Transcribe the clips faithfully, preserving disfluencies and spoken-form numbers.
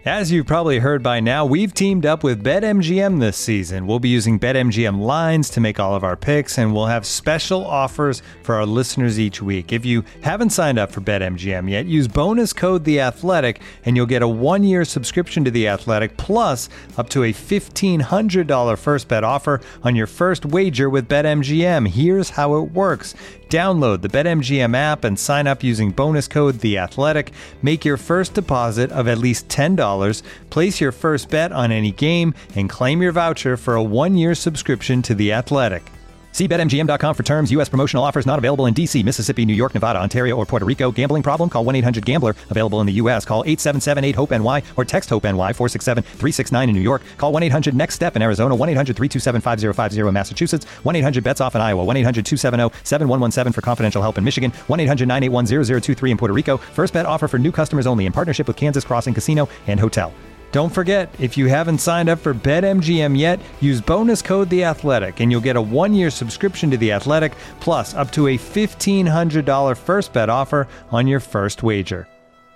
As you've probably heard by now, we've teamed up with BetMGM this season. We'll be using BetMGM lines to make all of our picks, and we'll have special offers for our listeners each week. If you haven't signed up for BetMGM yet, use bonus code The Athletic, and you'll get a one-year subscription to The Athletic, plus up to a fifteen hundred dollars first bet offer on your first wager with BetMGM. Here's how it works. Download the BetMGM app and sign up using bonus code The Athletic. Make your first deposit of at least ten dollars, place your first bet on any game, and claim your voucher for a one-year subscription to The Athletic. See Bet M G M dot com for terms. U S promotional offers not available in D C, Mississippi, New York, Nevada, Ontario, or Puerto Rico. Gambling problem? Call one eight hundred gambler. Available in the U S. Call eight seven seven eight hope N Y or text HOPE-NY four six seven three six nine in New York. Call one eight hundred next step in Arizona. one eight hundred three two seven five zero five zero in Massachusetts. one eight hundred bets off in Iowa. one eight hundred two seven zero seven one one seven for confidential help in Michigan. one eight hundred nine eight one zero zero two three in Puerto Rico. First bet offer for new customers only in partnership with Kansas Crossing Casino and Hotel. Don't forget, if you haven't signed up for BetMGM yet, use bonus code The Athletic, and you'll get a one-year subscription to The Athletic, plus up to a fifteen hundred dollars first bet offer on your first wager.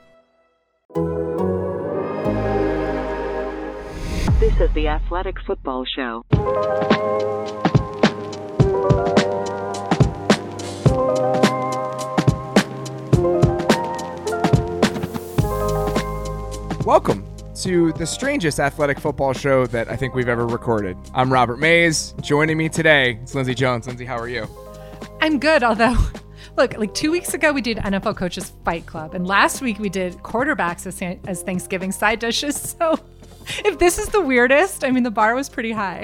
This is The Athletic Football Show. Welcome to the strangest athletic football show that I think we've ever recorded. I'm Robert Mays. Joining me today is Lindsay Jones. Lindsay, how are you? I'm good, although, look, like two weeks ago we did N F L Coaches Fight Club, and last week we did quarterbacks as, as Thanksgiving side dishes. So if this is the weirdest, I mean, the bar was pretty high.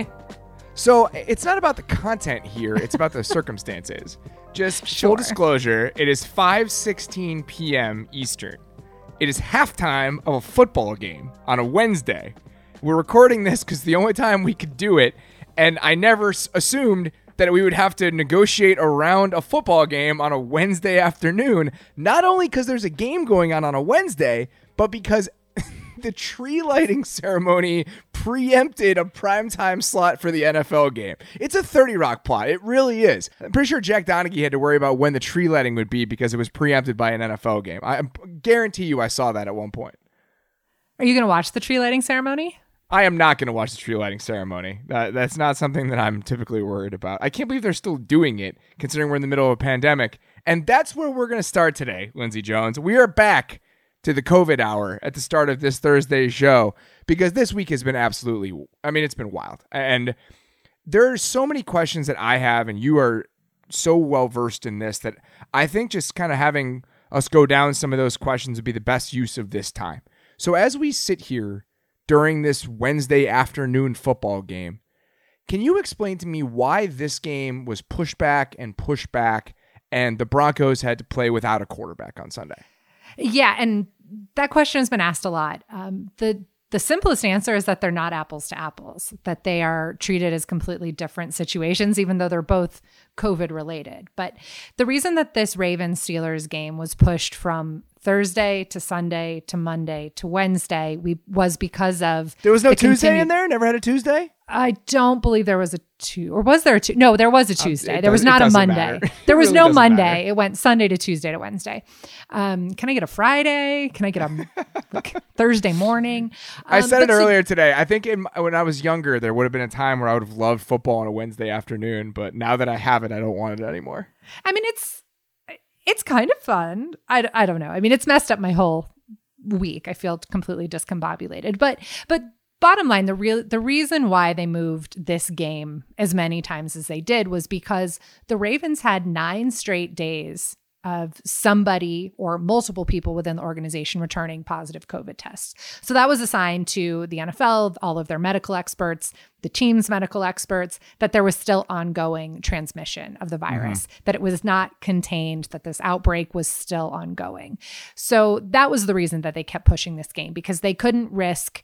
So it's not about the content here. It's about the circumstances. Just Sure. full disclosure, it is five sixteen p.m. Eastern. It is halftime of a football game on a Wednesday. We're recording this because the only time we could do it, and I never s- assumed that we would have to negotiate around a football game on a Wednesday afternoon, not only because there's a game going on on a Wednesday, but because the tree lighting ceremony preempted a primetime slot for the N F L game. It's a thirty Rock plot. It really is. I'm pretty sure Jack Donaghy had to worry about when the tree lighting would be because it was preempted by an N F L game. I guarantee you I saw that at one point. Are you going to watch the tree lighting ceremony? I am not going to watch the tree lighting ceremony. That, that's not something that I'm typically worried about. I can't believe they're still doing it, considering we're in the middle of a pandemic. And that's where we're going to start today, Lindsay Jones. We are back to the COVID hour at the start of this Thursday show, because this week has been absolutely, I mean, it's been wild. And there are so many questions that I have, and you are so well versed in this, that I think just kind of having us go down some of those questions would be the best use of this time. So as we sit here during this Wednesday afternoon football game, can you explain to me why this game was pushed back and pushed back, and the Broncos had to play without a quarterback on Sunday? Yeah, and that question has been asked a lot. Um, the the simplest answer is that they're not apples to apples, that they are treated as completely different situations, even though they're both COVID related. But the reason that this Ravens-Steelers game was pushed from Thursday to Sunday to Monday to Wednesday we was because of There was no the Tuesday continu- in there? Never had a Tuesday? I don't believe there was a two, or was there a two? No, there was a Tuesday. it there was does- not it a doesn't Monday. matter. There was It really no doesn't Monday. matter. It went Sunday to Tuesday to Wednesday. Um, can I get a Friday? Can I get a like, Thursday morning? I Um, said it but so- earlier today. I think in, when I was younger, there would have been a time where I would have loved football on a Wednesday afternoon, but now that I have it, I don't want it anymore. I mean, it's it's kind of fun. I, I don't know. I mean, it's messed up my whole week. I feel completely discombobulated. But but bottom line, the real the reason why they moved this game as many times as they did was because the Ravens had nine straight days of somebody or multiple people within the organization returning positive COVID tests. So that was assigned to the N F L, all of their medical experts, the team's medical experts, that there was still ongoing transmission of the virus, mm-hmm. that it was not contained, that this outbreak was still ongoing. So that was the reason that they kept pushing this game, because they couldn't risk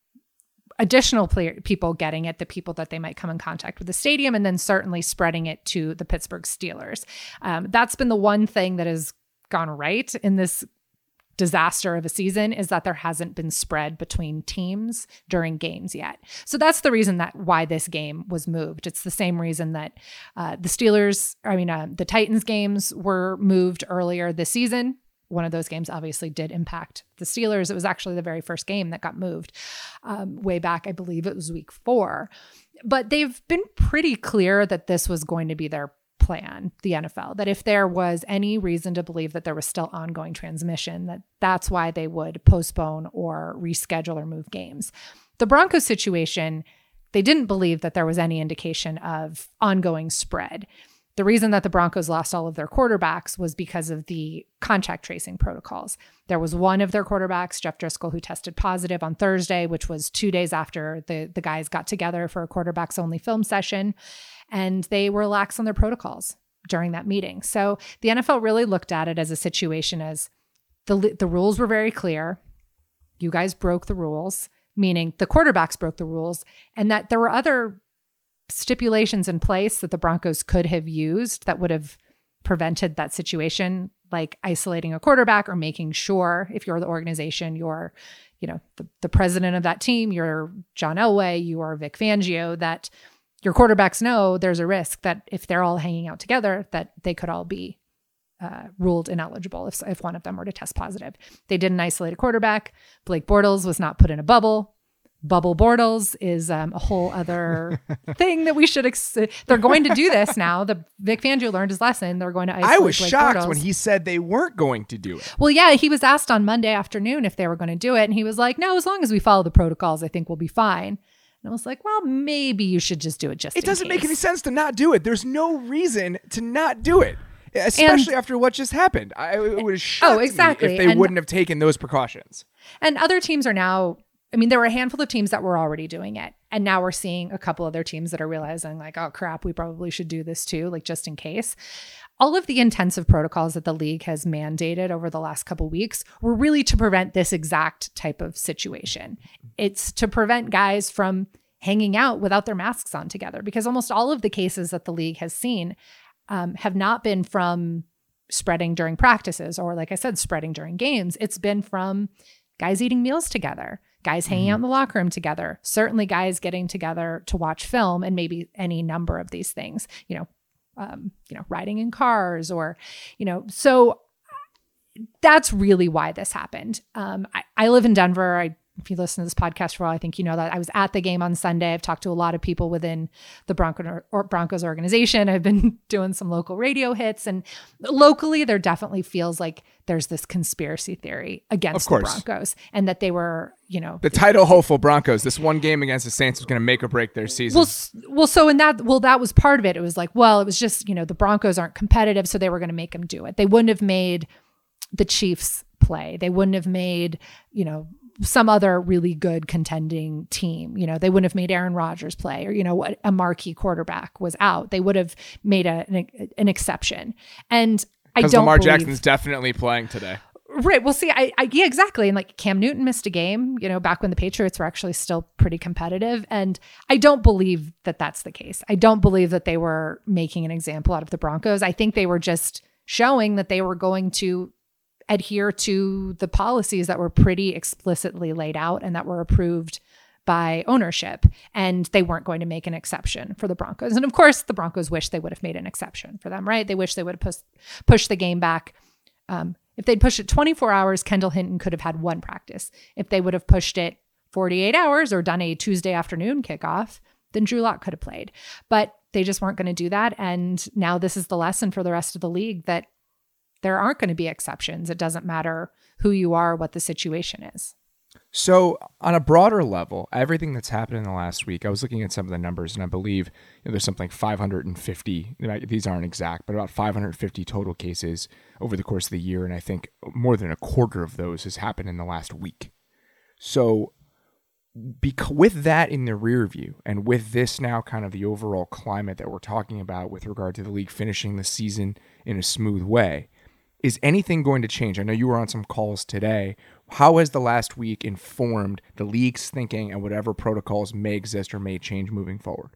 additional player, people getting it, the people that they might come in contact with the stadium, and then certainly spreading it to the Pittsburgh Steelers. Um, that's been the one thing that has gone right in this disaster of a season, is that there hasn't been spread between teams during games yet. So that's the reason that why this game was moved. It's the same reason that uh, the Steelers, I mean, uh, the Titans games were moved earlier this season one of those games obviously did impact the Steelers. It was actually the very first game that got moved um, way back. I believe it was week four. But they've been pretty clear that this was going to be their plan, the N F L, that if there was any reason to believe that there was still ongoing transmission, that that's why they would postpone or reschedule or move games. The Broncos situation, they didn't believe that there was any indication of ongoing spread. The reason that the Broncos lost all of their quarterbacks was because of the contact tracing protocols. There was one of their quarterbacks, Jeff Driscoll, who tested positive on Thursday, which was two days after the, the guys got together for a quarterbacks only film session. And they were lax on their protocols during that meeting. So the N F L really looked at it as a situation as the, the rules were very clear. You guys broke the rules, meaning the quarterbacks broke the rules, and that there were other stipulations in place that the Broncos could have used that would have prevented that situation, like isolating a quarterback or making sure, if you're the organization, you're, you know, the, the president of that team, you're John Elway, you are Vic Fangio, that your quarterbacks know there's a risk that if they're all hanging out together, that they could all be uh, ruled ineligible if, if one of them were to test positive. They didn't isolate a quarterback. Blake Bortles was not put in a bubble. Bubble Bortles is um, a whole other thing that we should, ex- they're going to do this now. The Vic Fangio learned his lesson. They're going to isolate I was Blake shocked Bortles. when he said they weren't going to do it. Well, yeah, he was asked on Monday afternoon if they were going to do it. And he was like, no, as long as we follow the protocols, I think we'll be fine. And I was like, well, maybe you should just do it just It in doesn't case. make any sense to not do it. There's no reason to not do it, especially And- after what just happened. I, it would have shocked Oh, exactly. me if they And- wouldn't have taken those precautions. And other teams are now, I mean, there were a handful of teams that were already doing it. And now we're seeing a couple other teams that are realizing like, oh crap, we probably should do this too, like just in case. All of the intensive protocols that the league has mandated over the last couple of weeks were really to prevent this exact type of situation. It's to prevent guys from hanging out without their masks on together, because almost all of the cases that the league has seen um, have not been from spreading during practices or, like I said, spreading during games. It's been from guys eating meals together, guys hanging out in the locker room together, certainly guys getting together to watch film, and maybe any number of these things, you know, um, you know, riding in cars or, you know, so that's really why this happened. Um, I, I live in Denver. I If you listen to this podcast for a while, I think you know that I was at the game on Sunday. I've talked to a lot of people within the Bronco or Broncos organization. I've been doing some local radio hits, and locally there definitely feels like there's this conspiracy theory against Of course. the Broncos, and that they were, you know, The title hopeful Broncos, this one game against the Saints was going to make or break their season. well, s- well, so in that, well, that was part of it. It was like, well, it was just, you know, the Broncos aren't competitive, so they were going to make them do it. They wouldn't have made the Chiefs play. They wouldn't have made, you know, some other really good contending team. You know, they wouldn't have made Aaron Rodgers play, or, you know, a marquee quarterback was out. They would have made a, an, an exception. And I Because don't Lamar believe, Jackson's definitely playing today. Right. Well, see, I, I, yeah, exactly. And like Cam Newton missed a game, you know, back when the Patriots were actually still pretty competitive. And I don't believe that that's the case. I don't believe that they were making an example out of the Broncos. I think they were just showing that they were going to adhere to the policies that were pretty explicitly laid out and that were approved by ownership. And they weren't going to make an exception for the Broncos. And of course, the Broncos wish they would have made an exception for them, right? They wish they would have pushed, pushed the game back. Um, if they'd pushed it twenty-four hours, Kendall Hinton could have had one practice. If they would have pushed it forty-eight hours or done a Tuesday afternoon kickoff, then Drew Lock could have played. But they just weren't going to do that. And now this is the lesson for the rest of the league, that there aren't going to be exceptions. It doesn't matter who you are, what the situation is. So on a broader level, everything that's happened in the last week, I was looking at some of the numbers, and I believe, you know, there's something like five hundred fifty, these aren't exact, but about five hundred fifty total cases over the course of the year. And I think more than a quarter of those has happened in the last week. So bec- with that in the rear view, and with this now kind of the overall climate that we're talking about with regard to the league finishing the season in a smooth way, is anything going to change? I know you were on some calls today. How has the last week informed the league's thinking and whatever protocols may exist or may change moving forward?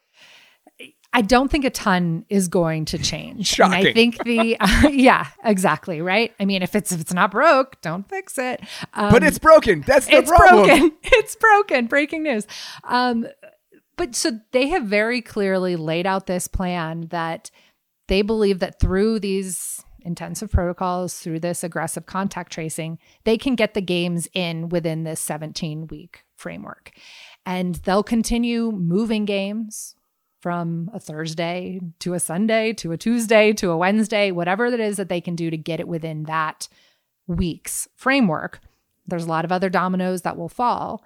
I don't think a ton is going to change. Shocking. And I think the, uh, yeah, exactly. Right. I mean, if it's, if it's not broke, don't fix it. Um, But it's broken. That's the it's problem. broken. It's broken. Breaking news. Um, but so they have very clearly laid out this plan that they believe that through these intensive protocols, through this aggressive contact tracing, they can get the games in within this seventeen week framework. And they'll continue moving games from a Thursday to a Sunday to a Tuesday to a Wednesday, whatever it is that they can do to get it within that week's framework. There's a lot of other dominoes that will fall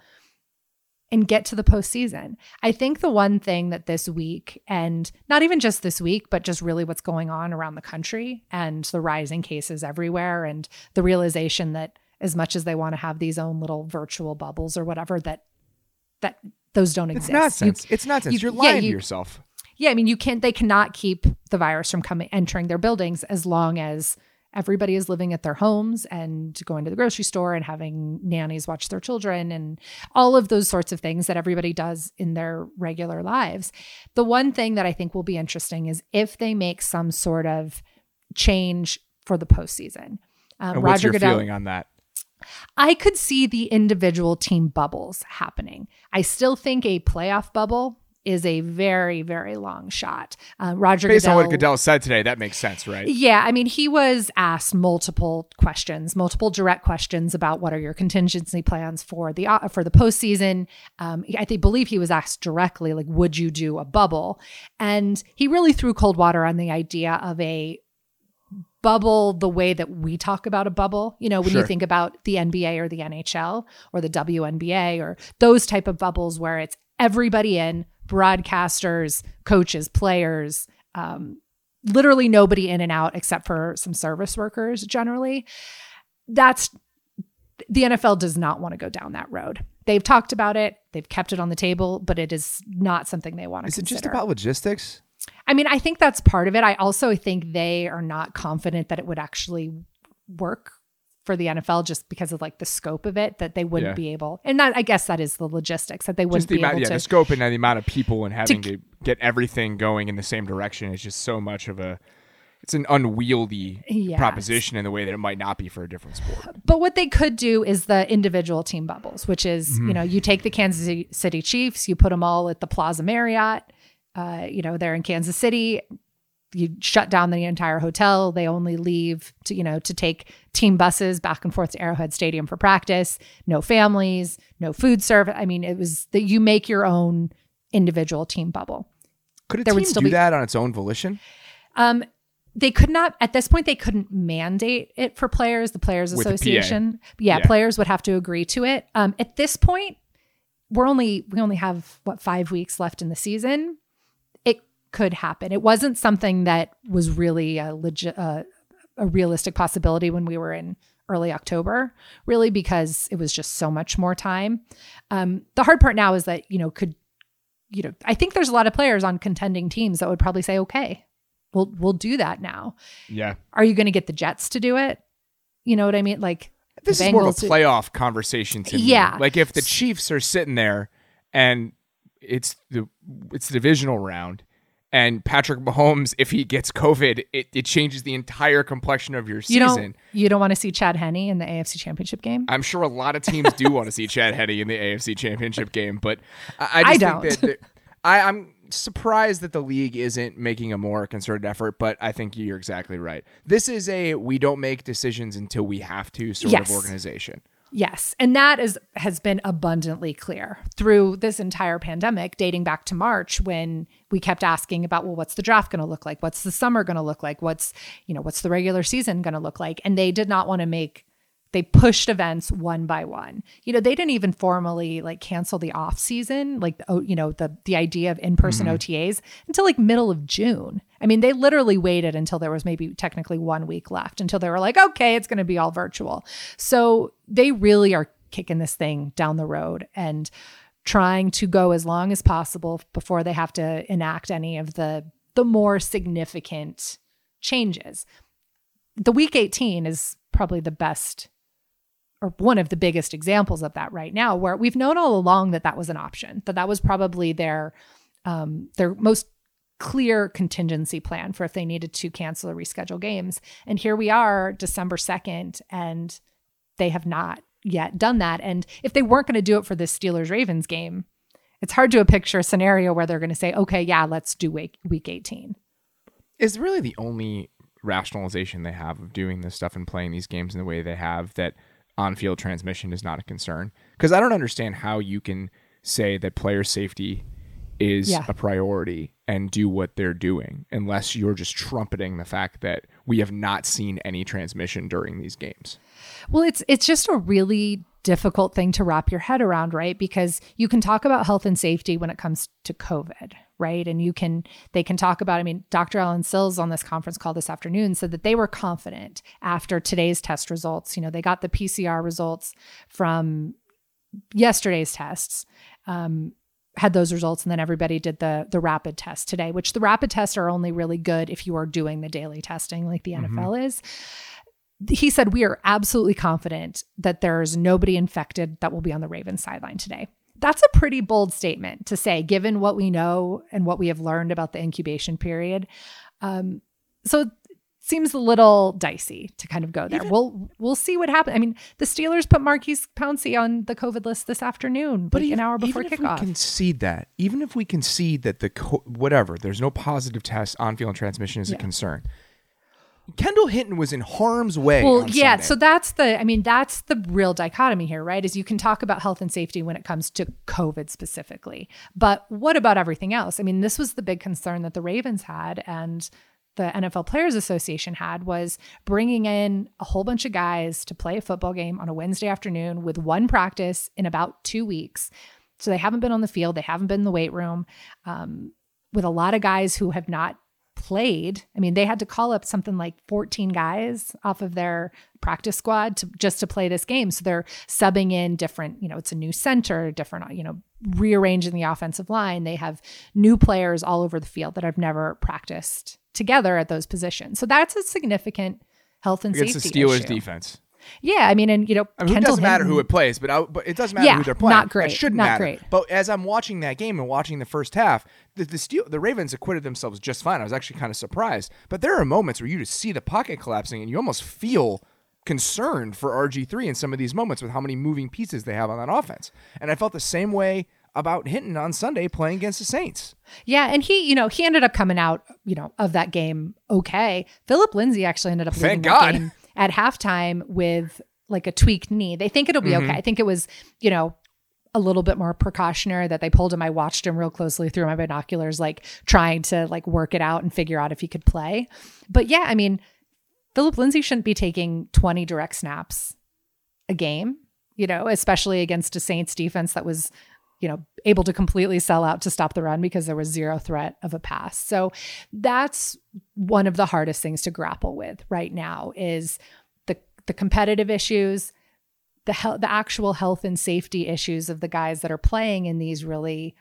and get to the postseason. I think the one thing that this week, and not even just this week, but just really what's going on around the country and the rising cases everywhere, and the realization that as much as they want to have these own little virtual bubbles or whatever, that that those don't It's exist. nonsense. You- it's nonsense. you- You're yeah, lying you- to yourself. Yeah, I mean, you can't. They cannot keep the virus from coming entering their buildings as long as everybody is living at their homes and going to the grocery store and having nannies watch their children and all of those sorts of things that everybody does in their regular lives. The one thing that I think will be interesting is if they make some sort of change for the postseason. Um, And what's Roger your Goodell, feeling on that? I could see the individual team bubbles happening. I still think a playoff bubble is a very, very long shot. Uh, Roger Based Goodell, on what Goodell said today, that makes sense, right? yeah, I mean, he was asked multiple questions, multiple direct questions about what are your contingency plans for the uh, for the postseason. Um, I think, believe he was asked directly, like, would you do a bubble? And he really threw cold water on the idea of a bubble the way that we talk about a bubble. You know, when Sure. you think about the N B A or the N H L or the W N B A or those type of bubbles where it's everybody in, broadcasters, coaches, players, um, literally nobody in and out except for some service workers generally. That's the N F L does not want to go down that road. They've talked about it. They've kept it on the table, but it is not something they want to Is it consider. just about logistics? I mean, I think that's part of it. I also think they are not confident that it would actually work for the N F L just because of like the scope of it, that they wouldn't Yeah. be able. And that, I guess that is the logistics, that they wouldn't Just the be amount, able yeah, to. the scope and the amount of people and having to- to, get everything going in the same direction is just so much of a. It's an unwieldy Yes. proposition in the way that it might not be for a different sport. But what they could do is the individual team bubbles, which is, Mm-hmm. you know, you take the Kansas City Chiefs, you put them all at the Plaza Marriott, uh, you know, they're in Kansas City. You shut down the entire hotel. They only leave to, you know, to take team buses back and forth to Arrowhead Stadium for practice. No families, no food service. I mean, it was that you make your own individual team bubble. Could a There would team still do be- that on its own volition? Um, they could not, at this point, they couldn't mandate it for players, the Players With the P A. Association. Yeah, Yeah. players would have to agree to it. Um, at this point, we're only, we only have what, five weeks left in the season. It could happen. It wasn't something that was really a legit, uh, a realistic possibility when we were in early October, really, because it was just so much more time. Um, the hard part now is that, you know, could, you know, I think there's a lot of players on contending teams that would probably say, okay, we'll, we'll do that now. Yeah. Are you going to get the Jets to do it? You know what I mean? Like This the is more of a Bengals- playoff conversation to me. Yeah. Like if the Chiefs are sitting there and it's the it's the divisional round and Patrick Mahomes, if he gets COVID, it, it changes the entire complexion of your You season. don't, you don't want to see Chad Henne in the A F C Championship game? I'm sure a lot of teams do want to see Chad Henne in the A F C Championship game, but I, I, I just don't. think that, that I, I'm surprised that the league isn't making a more concerted effort, but I think you're exactly right. This is a we don't make decisions until we have to sort Yes. of organization. Yes. And that is has been abundantly clear through this entire pandemic, dating back to March, when we kept asking about, well, what's the draft going to look like? What's the summer going to look like? What's, you know, what's the regular season going to look like? And they did not want to make, they pushed events one by one. You know, they didn't even formally like cancel the off season, like, oh, you know, the the idea of in-person O T As until like middle of June. I mean, they literally waited until there was maybe technically one week left until they were like, okay, it's going to be all virtual. So they really are kicking this thing down the road and trying to go as long as possible before they have to enact any of the the more significant changes. The week eighteen is probably the best or one of the biggest examples of that right now, where we've known all along that that was an option, that that was probably their um, their most clear contingency plan for if they needed to cancel or reschedule games. And here we are, December second, and they have not yet done that. And if they weren't going to do it for this Steelers-Ravens game, it's hard to picture a scenario where they're going to say, okay, yeah, let's do week, week eighteen. Is really the only rationalization they have of doing this stuff and playing these games in the way they have, that on-field transmission is not a concern. Because I don't understand how you can say that player safety is Yeah. a priority and do what they're doing unless you're just trumpeting the fact that we have not seen any transmission during these games. Well, it's it's just a really difficult thing to wrap your head around, right? Because you can talk about health and safety when it comes to COVID, right? And you can, they can talk about, I mean, Doctor Alan Sills on this conference call this afternoon said that they were confident after today's test results. You know, they got the P C R results from yesterday's tests, um, had those results, and then everybody did the the rapid test today, which the rapid tests are only really good if you are doing the daily testing like the Mm-hmm. N F L is. He said, we are absolutely confident that there's nobody infected that will be on the Ravens sideline today. That's a pretty bold statement to say, given what we know and what we have learned about the incubation period. Um, so it seems a little dicey to kind of go there. Even- we'll we'll see what happens. I mean, the Steelers put Marquise Pouncey on the COVID list this afternoon, But like even, an hour before even if kickoff. we concede that, even if we concede that the co- whatever, there's no positive test on-field transmission is a Yeah. concern. Kendall Hinton was in harm's way. Well, on yeah. Sunday. So that's the, I mean, that's the real dichotomy here, right? Is you can talk about health and safety when it comes to COVID specifically, but what about everything else? I mean, this was the big concern that the Ravens had and the N F L Players Association had, was bringing in a whole bunch of guys to play a football game on a Wednesday afternoon with one practice in about two weeks. So they haven't been on the field. They haven't been in the weight room, um, with a lot of guys who have not played. I mean, they had to call up something like fourteen guys off of their practice squad to just to play this game. So they're subbing in different, you know, it's a new center, different, you know, rearranging the offensive line. They have new players all over the field that have never practiced together at those positions. So that's a significant health and against the safety Steelers issue. defense. Yeah, I mean, and you know, I mean, it Kendall doesn't matter Hinton- who it plays, but I, but it does matter Yeah, who they're playing. not great, It shouldn't not matter. great. But as I'm watching that game and watching the first half, the the, Steel, the Ravens acquitted themselves just fine. I was actually kind of surprised. But there are moments where you just see the pocket collapsing, and you almost feel concerned for R G three in some of these moments with how many moving pieces they have on that offense. And I felt the same way about Hinton on Sunday playing against the Saints. Yeah, and he, you know, he ended up coming out, you know, of that game okay. Philip Lindsay actually ended up leaving Thank that God. game at halftime with like a tweaked knee. They think it'll be Mm-hmm. okay. I think it was, you know, a little bit more precautionary that they pulled him. I watched him real closely through my binoculars, like trying to like work it out and figure out if he could play. But yeah, I mean, Philip Lindsay shouldn't be taking twenty direct snaps a game, you know, especially against a Saints defense that was, you know, able to completely sell out to stop the run because there was zero threat of a pass. So that's one of the hardest things to grapple with right now is the the competitive issues, the he- the actual health and safety issues of the guys that are playing in these really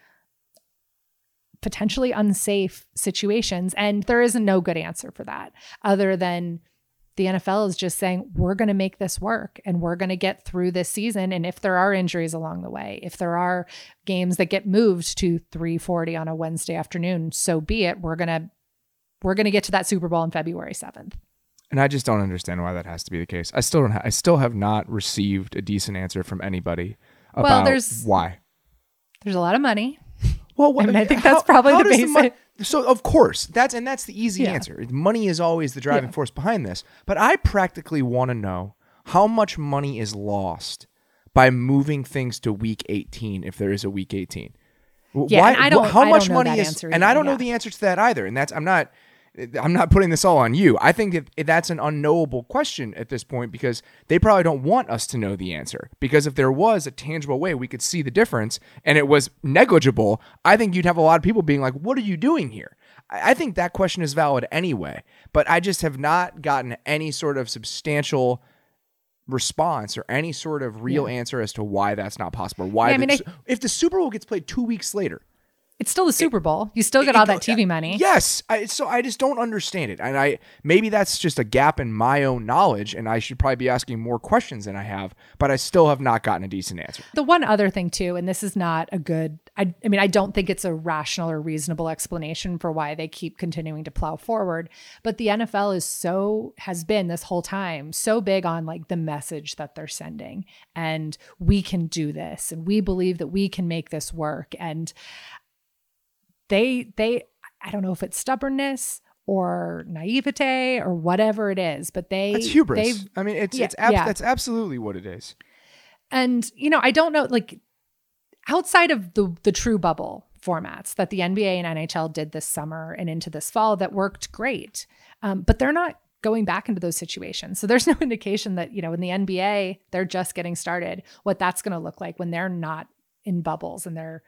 potentially unsafe situations. And there is no good answer for that other than the N F L is just saying, we're going to make this work and we're going to get through this season. And if there are injuries along the way, if there are games that get moved to three forty on a Wednesday afternoon, so be it. We're going to, we're going to get to that Super Bowl on February seventh. And I just don't understand why that has to be the case. I still don't. Ha- I still have not received a decent answer from anybody about Well, there's- why. There's a lot of money. Well, what, I mean, I think that's probably the does basic- mon- so, of course, that's and that's the easy Yeah. answer. Money is always the driving Yeah. force behind this. But I practically want to know how much money is lost by moving things to week eighteen if there is a week eighteen. W- Yeah, and I don't- How I much don't know money that is? answer And I either, don't know yeah. the answer to that either. And that's I'm not. I'm not putting this all on you. I think that that's an unknowable question at this point because they probably don't want us to know the answer. Because if there was a tangible way we could see the difference and it was negligible, I think you'd have a lot of people being like, what are you doing here? I I think that question is valid anyway, but I just have not gotten any sort of substantial response or any sort of real answer as to why that's not possible. Why Yeah, I the- mean, I- if the Super Bowl gets played two weeks later, It's still the Super Bowl. You still get all that T V money. Yes. I, so I just don't understand it. And I maybe that's just a gap in my own knowledge, and I should probably be asking more questions than I have, but I still have not gotten a decent answer. The one other thing too, and this is not a good, I, I mean, I don't think it's a rational or reasonable explanation for why they keep continuing to plow forward, but the N F L is so, has been this whole time so big on like the message that they're sending and we can do this and we believe that we can make this work. And they, they, I don't know if it's stubbornness or naivete or whatever it is, but they That's hubris. they've- I mean, it's Yeah, it's ab- yeah. that's absolutely what it is. And, you know, I don't know, like outside of the the true bubble formats that the N B A and N H L did this summer and into this fall that worked great, um, but they're not going back into those situations. So there's no indication that, you know, in the N B A, they're just getting started, what that's going to look like when they're not in bubbles and they're,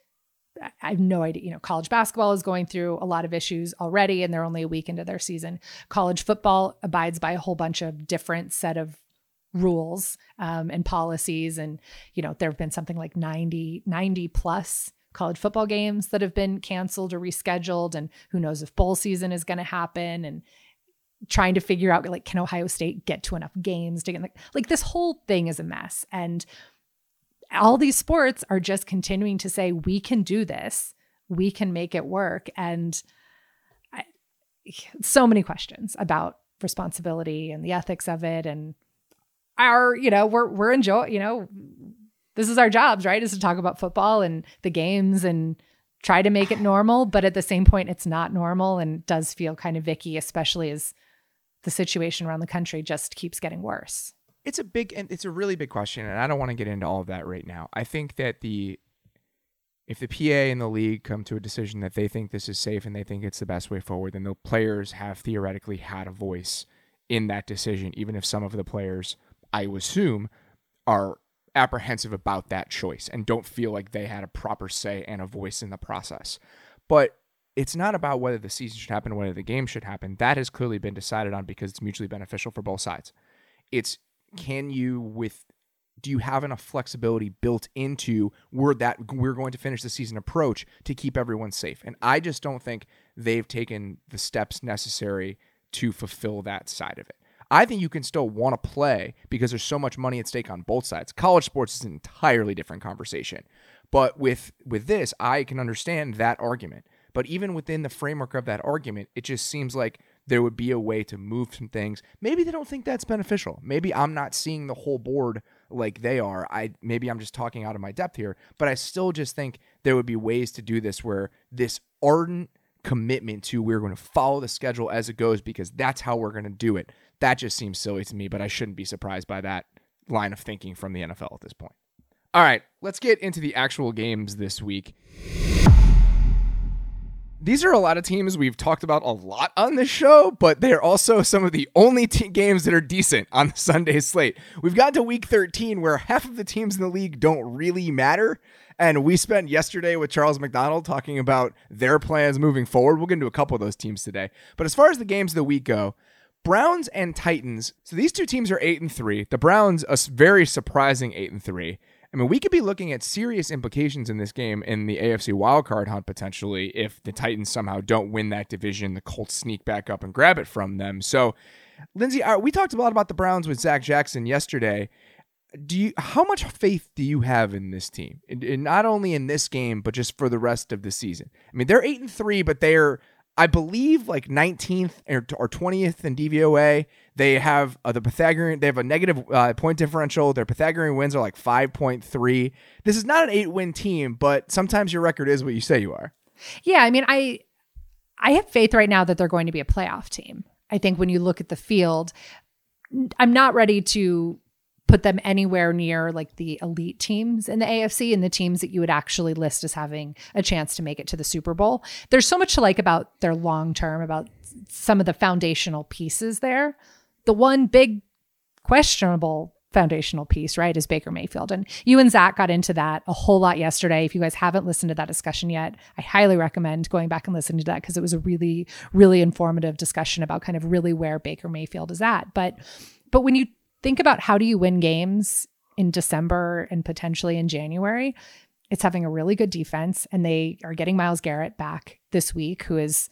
I have no idea, you know, college basketball is going through a lot of issues already and they're only a week into their season. College football abides by a whole bunch of different set of rules um, and policies. And, you know, there have been something like ninety, ninety plus college football games that have been canceled or rescheduled. And who knows if bowl season is going to happen, and trying to figure out, like, can Ohio State get to enough games to get, like, like this whole thing is a mess. And all these sports are just continuing to say, we can do this, we can make it work. And I, so many questions about responsibility and the ethics of it. And our, you know, we're, we're enjoying, you know, this is our jobs, right? Is to talk about football and the games and try to make it normal. But at the same point, it's not normal and does feel kind of icky, especially as the situation around the country just keeps getting worse. It's a big and it's a really big question, and I don't want to get into all of that right now. I think that the if the P A and the league come to a decision that they think this is safe and they think it's the best way forward, then the players have theoretically had a voice in that decision, even if some of the players, I assume, are apprehensive about that choice and don't feel like they had a proper say and a voice in the process. But it's not about whether the season should happen or whether the game should happen. That has clearly been decided on because it's mutually beneficial for both sides. It's Can you, with, do you have enough flexibility built into we're that we're going to finish the season approach to keep everyone safe? And I just don't think they've taken the steps necessary to fulfill that side of it. I think you can still want to play because there's so much money at stake on both sides. College sports is an entirely different conversation. But with with this, I can understand that argument. But even within the framework of that argument, it just seems like there would be a way to move some things. Maybe they don't think that's beneficial. Maybe I'm not seeing the whole board like they are. I maybe I'm just talking out of my depth here, but I still just think there would be ways to do this where this ardent commitment to we're going to follow the schedule as it goes because that's how we're going to do it. That just seems silly to me, but I shouldn't be surprised by that line of thinking from the N F L at this point. All right, let's get into the actual games this week. These are a lot of teams we've talked about a lot on this show, but they're also some of the only te- games that are decent on the Sunday slate. We've gotten to week thirteen where half of the teams in the league don't really matter. And we spent yesterday with Charles McDonald talking about their plans moving forward. We'll get into a couple of those teams today. But as far as the games of the week go, Browns and Titans. So these two teams are eight and three. The Browns, a very surprising eight and three. I mean, we could be looking at serious implications in this game in the A F C wildcard hunt potentially if the Titans somehow don't win that division, the Colts sneak back up and grab it from them. So, Lindsay, we talked a lot about the Browns with Zach Jackson yesterday. Do you? How much faith do you have in this team? In, in not only in this game, but just for the rest of the season? I mean, they're eight and three, but they're, I believe, like nineteenth or, or twentieth in D V O A. They have uh, the Pythagorean. They have a negative uh, point differential. Their Pythagorean wins are like five point three. This is not an eight-win team, but sometimes your record is what you say you are. Yeah, I mean, I I have faith right now that they're going to be a playoff team. I think when you look at the field, I'm not ready to put them anywhere near like the elite teams in the A F C and the teams that you would actually list as having a chance to make it to the Super Bowl. There's so much to like about their long term, about some of the foundational pieces there. The one big questionable foundational piece, right, is Baker Mayfield. And you and Zach got into that a whole lot yesterday. If you guys haven't listened to that discussion yet, I highly recommend going back and listening to that because it was a really, really informative discussion about kind of really where Baker Mayfield is at. But, but when you think about how do you win games in December and potentially in January, it's having a really good defense. And they are getting Myles Garrett back this week, who is,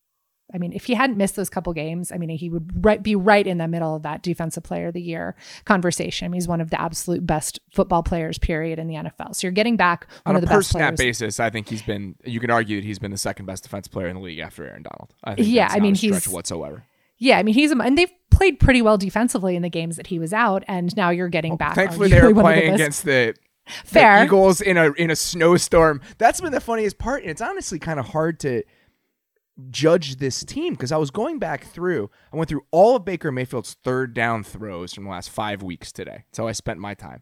I mean, if he hadn't missed those couple games, I mean, he would right, be right in the middle of that Defensive Player of the Year conversation. I mean, he's one of the absolute best football players, period, in the N F L. So you're getting back one on of a the per best snap players. basis. I think he's been. You can argue that he's been the second best defensive player in the league after Aaron Donald. I think Yeah, that's I not mean, a stretch he's- whatsoever. Yeah, I mean, he's and they've played pretty well defensively in the games that he was out, and now you're getting back. Thankfully, they arguably were one of the playing best- against the, Fair. the Eagles in a in a snowstorm. That's been the funniest part, and it's honestly kind of hard to. judge this team because I was going back through. I went through all of Baker Mayfield's third down throws from the last five weeks today. That's how I spent my time.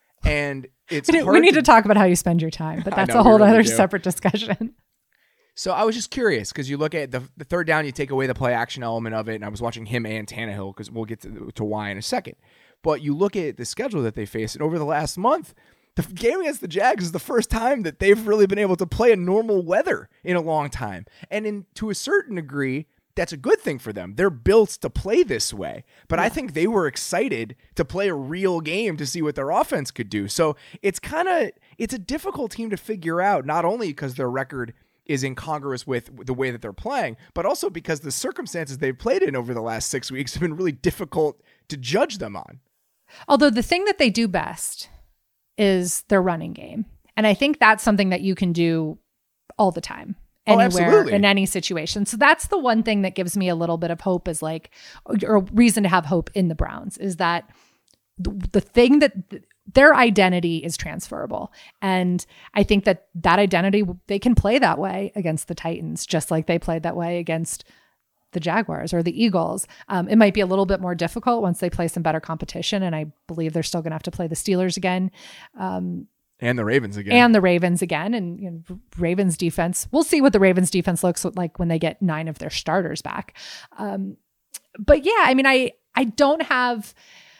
And it's we, hard we need to, to talk about how you spend your time, but that's know, a whole really other do. separate discussion. So I was just curious because you look at the, the third down, you take away the play action element of it, and I was watching him and Tannehill because we'll get to, to why in a second. But you look at the schedule that they faced, and over the last month, the game against the Jags is the first time that they've really been able to play in normal weather in a long time. And in to a certain degree, that's a good thing for them. They're built to play this way. But yeah. I think they were excited to play a real game to see what their offense could do. So it's kind of, it's a difficult team to figure out, not only because their record is incongruous with the way that they're playing, but also because the circumstances they've played in over the last six weeks have been really difficult to judge them on. Although the thing that they do best is their running game. And I think that's something that you can do all the time, anywhere, oh, in any situation. So that's the one thing that gives me a little bit of hope is like, or reason to have hope in the Browns is that the, the thing that their identity is transferable. And I think that that identity, they can play that way against the Titans, just like they played that way against the Jaguars or the Eagles. Um, it might be a little bit more difficult once they play some better competition. And I believe they're still going to have to play the Steelers again. Um, and the Ravens again. And the Ravens again. And you know, Ravens defense, we'll see what the Ravens defense looks like when they get nine of their starters back. Um, but yeah, I mean, I, I don't have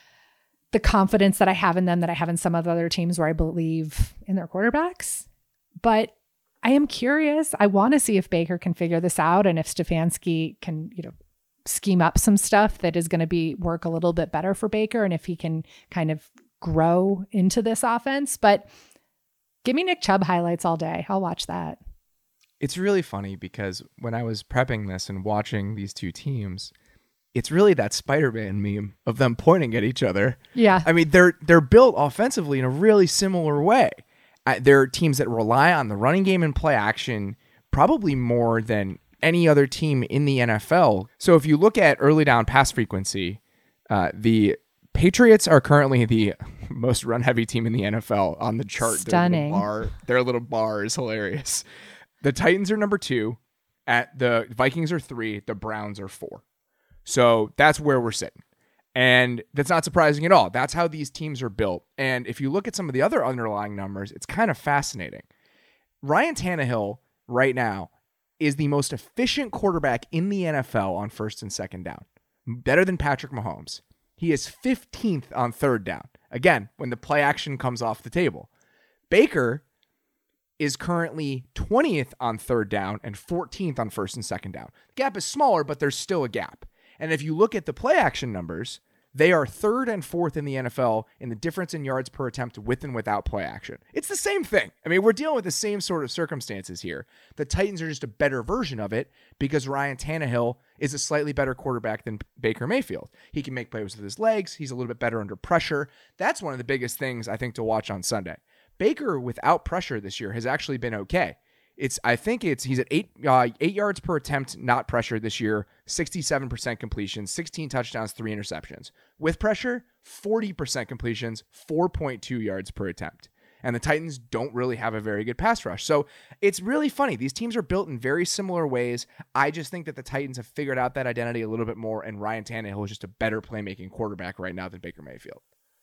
the confidence that I have in them that I have in some of the other teams where I believe in their quarterbacks. But I am curious. I want to see if Baker can figure this out and if Stefanski can, you know, scheme up some stuff that is going to be work a little bit better for Baker and if he can kind of grow into this offense. But give me Nick Chubb highlights all day. I'll watch that. It's really funny because when I was prepping this and watching these two teams, it's really that Spider-Man meme of them pointing at each other. Yeah. I mean, they're they're built offensively in a really similar way. Uh, they're teams that rely on the running game and play action probably more than any other team in the N F L. So if you look at early down pass frequency, uh, the Patriots are currently the most run-heavy team in the N F L on the chart. Stunning. Their little bar, their little bar is hilarious. The Titans are number two. At the Vikings are three. The Browns are four. So that's where we're sitting. And that's not surprising at all. That's how these teams are built. And if you look at some of the other underlying numbers, it's kind of fascinating. Ryan Tannehill right now is the most efficient quarterback in the N F L on first and second down. Better than Patrick Mahomes. He is fifteenth on third down. Again, when the play action comes off the table. Baker is currently twentieth on third down and fourteenth on first and second down. The gap is smaller, but there's still a gap. And if you look at the play action numbers, they are third and fourth in the N F L in the difference in yards per attempt with and without play action. It's the same thing. I mean, we're dealing with the same sort of circumstances here. The Titans are just a better version of it because Ryan Tannehill is a slightly better quarterback than Baker Mayfield. He can make plays with his legs. He's a little bit better under pressure. That's one of the biggest things I think to watch on Sunday. Baker without pressure this year has actually been okay. It's I think it's he's at eight uh, eight yards per attempt, not pressure this year, sixty-seven percent completions, sixteen touchdowns, three interceptions. With pressure, forty percent completions, four point two yards per attempt. And the Titans don't really have a very good pass rush. So it's really funny. These teams are built in very similar ways. I just think that the Titans have figured out that identity a little bit more, and Ryan Tannehill is just a better playmaking quarterback right now than Baker Mayfield.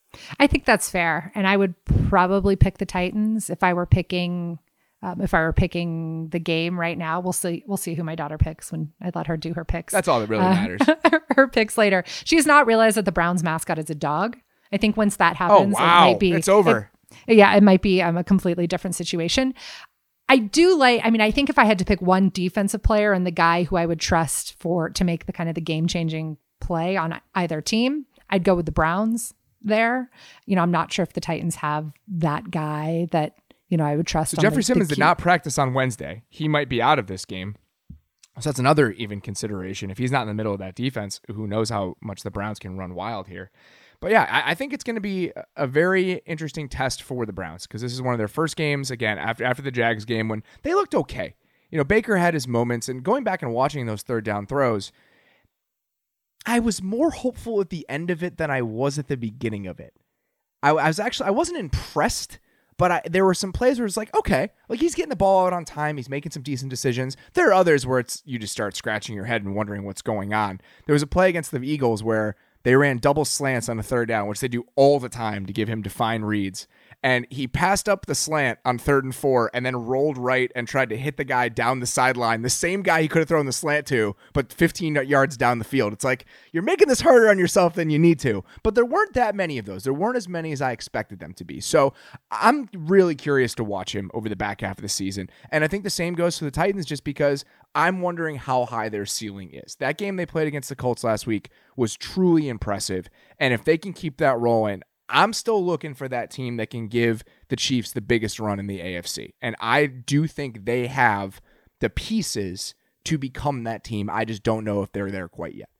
I think that's fair. And I would probably pick the Titans if I were picking Um, if I were picking the game right now. We'll see. We'll see who my daughter picks when I let her do her picks. That's all that really uh, matters. her picks later. She has not realized that the Browns mascot is a dog. I think once that happens, oh, wow. it might be it's over. It, yeah, it might be um, a completely different situation. I do like. I mean, I think if I had to pick one defensive player and the guy who I would trust for to make the kind of the game changing play on either team, I'd go with the Browns there. You know, I'm not sure if the Titans have that guy that. You know, I would trust. So Jeffrey the, Simmons the did not practice on Wednesday. He might be out of this game. So that's another even consideration. If he's not in the middle of that defense, who knows how much the Browns can run wild here. But yeah, I, I think it's going to be a very interesting test for the Browns because this is one of their first games, again, after after the Jags game when they looked okay. You know, Baker had his moments, and going back and watching those third down throws, I was more hopeful at the end of it than I was at the beginning of it. I, I was actually, I wasn't impressed But I, there were some plays where it's like, okay, like he's getting the ball out on time. He's making some decent decisions. There are others where it's you just start scratching your head and wondering what's going on. There was a play against the Eagles where they ran double slants on a third down, which they do all the time to give him defined reads. And he passed up the slant on third and four and then rolled right and tried to hit the guy down the sideline, the same guy he could have thrown the slant to, but fifteen yards down the field. It's like, you're making this harder on yourself than you need to. But there weren't that many of those. There weren't as many as I expected them to be. So I'm really curious to watch him over the back half of the season. And I think the same goes for the Titans just because I'm wondering how high their ceiling is. That game they played against the Colts last week was truly impressive. And if they can keep that rolling, I'm still looking for that team that can give the Chiefs the biggest run in the A F C. And I do think they have the pieces to become that team. I just don't know if they're there quite yet.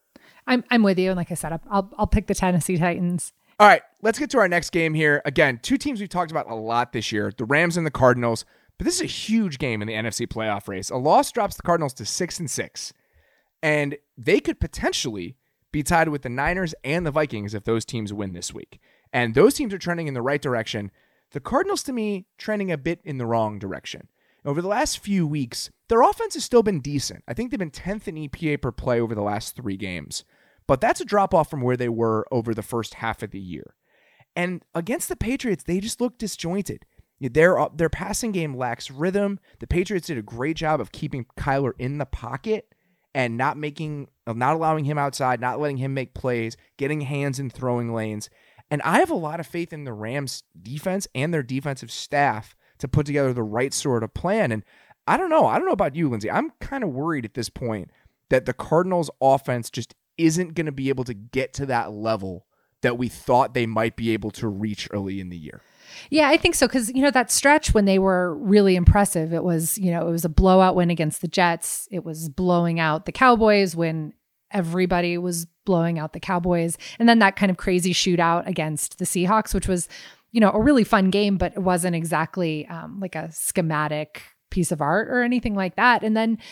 I'm I'm with you. And like I said, I'll I'll pick the Tennessee Titans. All right, let's get to our next game here. Again, two teams we've talked about a lot this year, the Rams and the Cardinals. But this is a huge game in the N F C playoff race. A loss drops the Cardinals to six and six. And they could potentially be tied with the Niners and the Vikings if those teams win this week. And those teams are trending in the right direction. The Cardinals, to me, trending a bit in the wrong direction. Over the last few weeks, their offense has still been decent. I think they've been tenth in E P A per play over the last three games. But that's a drop-off from where they were over the first half of the year. And against the Patriots, they just look disjointed. Their, their passing game lacks rhythm. The Patriots did a great job of keeping Kyler in the pocket and not making, not allowing him outside, not letting him make plays, getting hands in throwing lanes. And I have a lot of faith in the Rams defense and their defensive staff to put together the right sort of plan. And I don't know. I don't know about you, Lindsay. I'm kind of worried at this point that the Cardinals offense just isn't going to be able to get to that level that we thought they might be able to reach early in the year. Yeah, I think so. Because, you know, that stretch when they were really impressive, it was, you know, it was a blowout win against the Jets. It was blowing out the Cowboys when everybody was blowing out the Cowboys. And then that kind of crazy shootout against the Seahawks, which was, you know, a really fun game, but it wasn't exactly um, like a schematic piece of art or anything like that. And then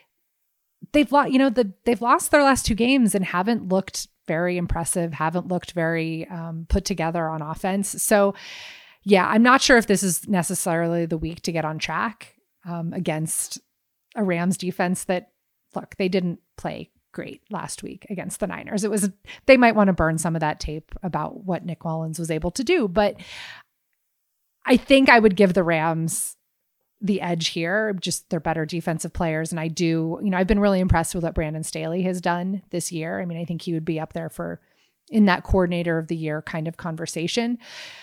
they've lost, you know, the, they've lost their last two games and haven't looked very impressive, haven't looked very um, put together on offense. So yeah, I'm not sure if this is necessarily the week to get on track um, against a Rams defense that, look, they didn't play great last week against the Niners. It was, they might want to burn some of that tape about what Nick Mullins was able to do, but I think I would give the Rams the edge here, just they're better defensive players. And I do, you know, I've been really impressed with what Brandon Staley has done this year. I mean, I think he would be up there for in that coordinator of the year kind of conversation.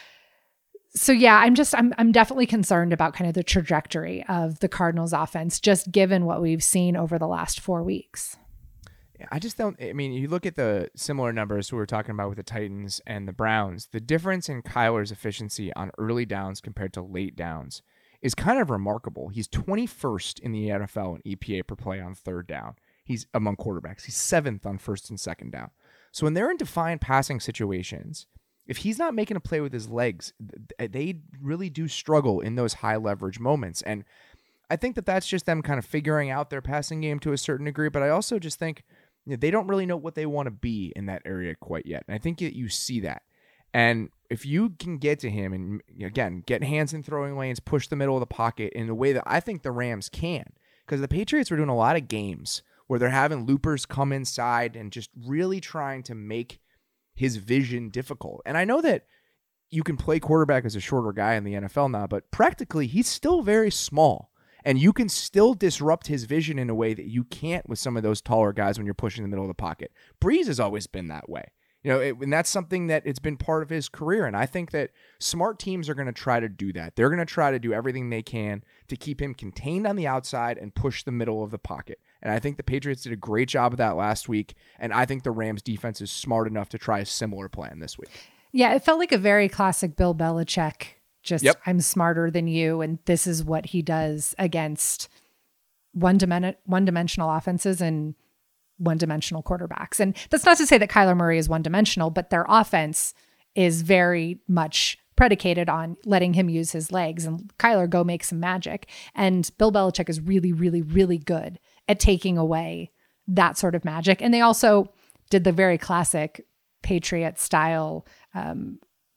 So yeah, I'm just, I'm, I'm definitely concerned about kind of the trajectory of the Cardinals offense, just given what we've seen over the last four weeks. I just don't, I mean, you look at the similar numbers we were talking about with the Titans and the Browns, the difference in Kyler's efficiency on early downs compared to late downs is kind of remarkable. He's twenty-first in the N F L in E P A per play on third down. He's among quarterbacks. He's seventh on first and second down. So when they're in defined passing situations, if he's not making a play with his legs, they really do struggle in those high leverage moments. And I think that that's just them kind of figuring out their passing game to a certain degree. But I also just think, you know, they don't really know what they want to be in that area quite yet. And I think that you see that. And if you can get to him and, again, get hands in throwing lanes, push the middle of the pocket in a way that I think the Rams can, because the Patriots were doing a lot of games where they're having loopers come inside and just really trying to make his vision difficult. And I know that you can play quarterback as a shorter guy in the N F L now, but practically he's still very small. And you can still disrupt his vision in a way that you can't with some of those taller guys when you're pushing the middle of the pocket. Breeze has always been that way. You know, it, and that's something that it's been part of his career. And I think that smart teams are going to try to do that. They're going to try to do everything they can to keep him contained on the outside and push the middle of the pocket. And I think the Patriots did a great job of that last week. And I think the Rams defense is smart enough to try a similar plan this week. Yeah, it felt like a very classic Bill Belichick. Just, yep. I'm smarter than you. And this is what he does against one dimen- one-dimensional offenses and one-dimensional quarterbacks. And that's not to say that Kyler Murray is one-dimensional, but their offense is very much predicated on letting him use his legs and Kyler go make some magic. And Bill Belichick is really, really, really good at taking away that sort of magic. And they also did the very classic Patriot style um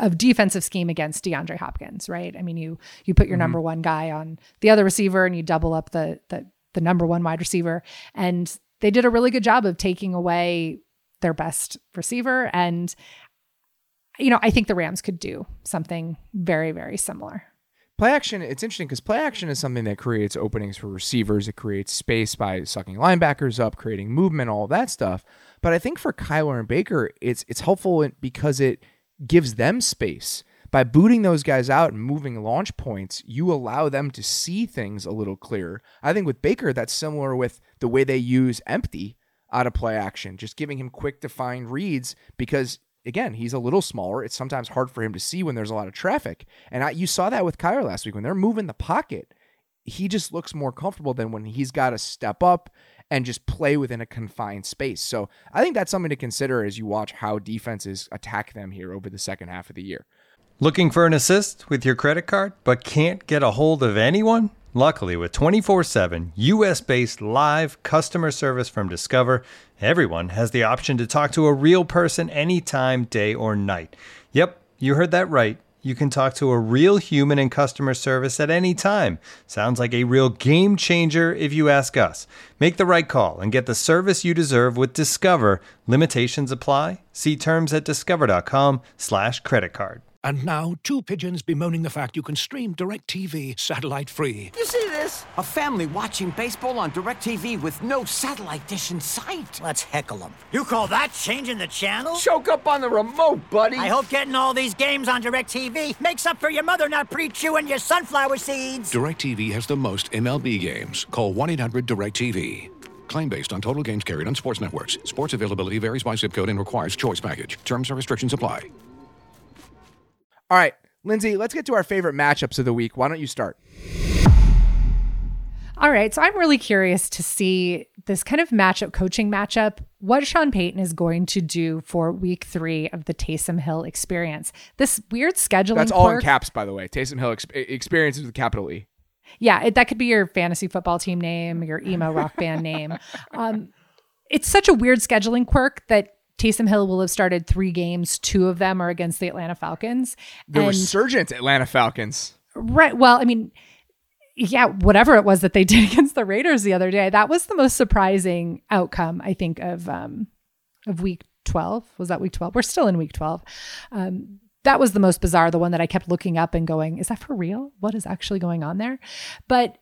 of defensive scheme against DeAndre Hopkins, right? I mean, you you put your mm-hmm. number one guy on the other receiver and you double up the the the number one wide receiver. And they did a really good job of taking away their best receiver. And, you know, I think the Rams could do something very, very similar. Play action, it's interesting because play action is something that creates openings for receivers. It creates space by sucking linebackers up, creating movement, all of that stuff. But I think for Kyler and Baker, it's it's helpful because it gives them space. By booting those guys out and moving launch points, you allow them to see things a little clearer. I think with Baker, that's similar with the way they use empty out of play action, just giving him quick defined reads because, again, he's a little smaller. It's sometimes hard for him to see when there's a lot of traffic. And I, you saw that with Kyler last week. When they're moving the pocket, he just looks more comfortable than when he's got to step up and just play within a confined space. So I think that's something to consider as you watch how defenses attack them here over the second half of the year. Looking for an assist with your credit card, but can't get a hold of anyone? Luckily, with twenty-four seven U S-based live customer service from Discover, everyone has the option to talk to a real person anytime, day or night. Yep, you heard that right. You can talk to a real human in customer service at any time. Sounds like a real game changer if you ask us. Make the right call and get the service you deserve with Discover. Limitations apply. See terms at discover.com slash credit card. And now, two pigeons bemoaning the fact you can stream DirecTV satellite-free. You see this? A family watching baseball on DirecTV with no satellite dish in sight. Let's heckle them. You call that changing the channel? Choke up on the remote, buddy. I hope getting all these games on DirecTV makes up for your mother not pre-chewing your sunflower seeds. DirecTV has the most M L B games. Call one eight hundred direct T V. Claim based on total games carried on sports networks. Sports availability varies by zip code and requires choice package. Terms and restrictions apply. All right, Lindsay, let's get to our favorite matchups of the week. Why don't you start? All right, so I'm really curious to see this kind of matchup, coaching matchup, what Sean Payton is going to do for week three of the Taysom Hill experience. This weird scheduling That's all quirk, in caps, by the way. Taysom Hill ex- experience with a capital E. Yeah, it, that could be your fantasy football team name, your emo rock band name. Um, it's such a weird scheduling quirk that Taysom Hill will have started three games. Two of them are against the Atlanta Falcons. The and, resurgent Atlanta Falcons. Right. Well, I mean, yeah, whatever it was that they did against the Raiders the other day, that was the most surprising outcome, I think, of um, of week twelve. Was that week twelve? We're still in week twelve. Um, that was the most bizarre, the one that I kept looking up and going, is that for real? What is actually going on there? But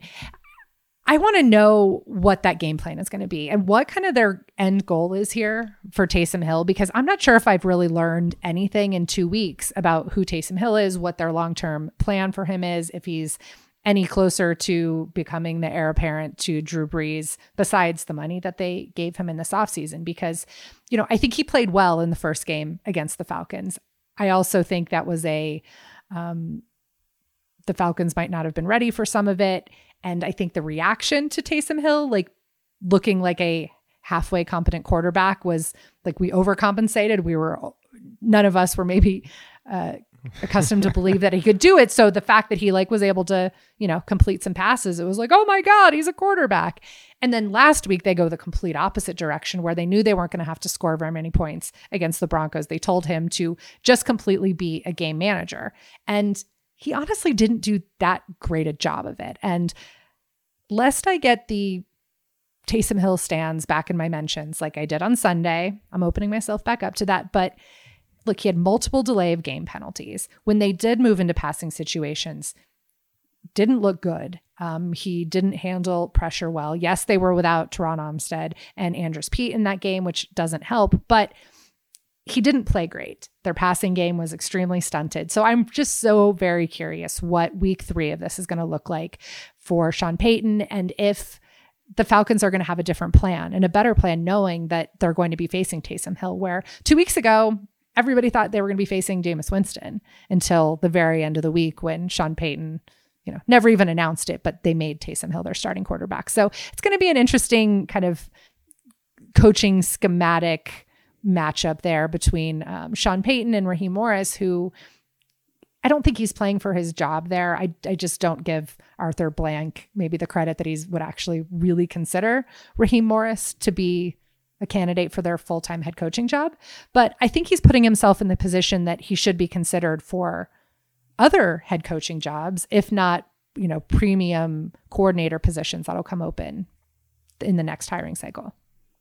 I want to know what that game plan is going to be and what kind of their end goal is here for Taysom Hill, because I'm not sure if I've really learned anything in two weeks about who Taysom Hill is, what their long-term plan for him is, if he's any closer to becoming the heir apparent to Drew Brees, besides the money that they gave him in this offseason. Because, you know, I think he played well in the first game against the Falcons. I also think that was a, um, the Falcons might not have been ready for some of it. And I think the reaction to Taysom Hill, like looking like a halfway competent quarterback, was like we overcompensated. We were, none of us were maybe uh, accustomed to believe that he could do it. So the fact that he like was able to, you know, complete some passes, it was like, oh my God, he's a quarterback. And then last week they go the complete opposite direction where they knew they weren't going to have to score very many points against the Broncos. They told him to just completely be a game manager. And he honestly didn't do that great a job of it. And lest I get the Taysom Hill stands back in my mentions like I did on Sunday, I'm opening myself back up to that. But look, he had multiple delay of game penalties. When they did move into passing situations, didn't look good. Um, he didn't handle pressure well. Yes, they were without Teron Armstead and Andrus Peat in that game, which doesn't help, but he didn't play great. Their passing game was extremely stunted. So I'm just so very curious what week three of this is going to look like for Sean Payton, and if the Falcons are going to have a different plan and a better plan, knowing that they're going to be facing Taysom Hill, where two weeks ago, everybody thought they were going to be facing Jameis Winston until the very end of the week when Sean Payton, you know, never even announced it, but they made Taysom Hill their starting quarterback. So it's going to be an interesting kind of coaching schematic matchup there between um, Sean Payton and Raheem Morris, who I don't think he's playing for his job there. I, I just don't give Arthur Blank maybe the credit that he's would actually really consider Raheem Morris to be a candidate for their full-time head coaching job. But I think he's putting himself in the position that he should be considered for other head coaching jobs, if not, you know, premium coordinator positions that'll come open in the next hiring cycle.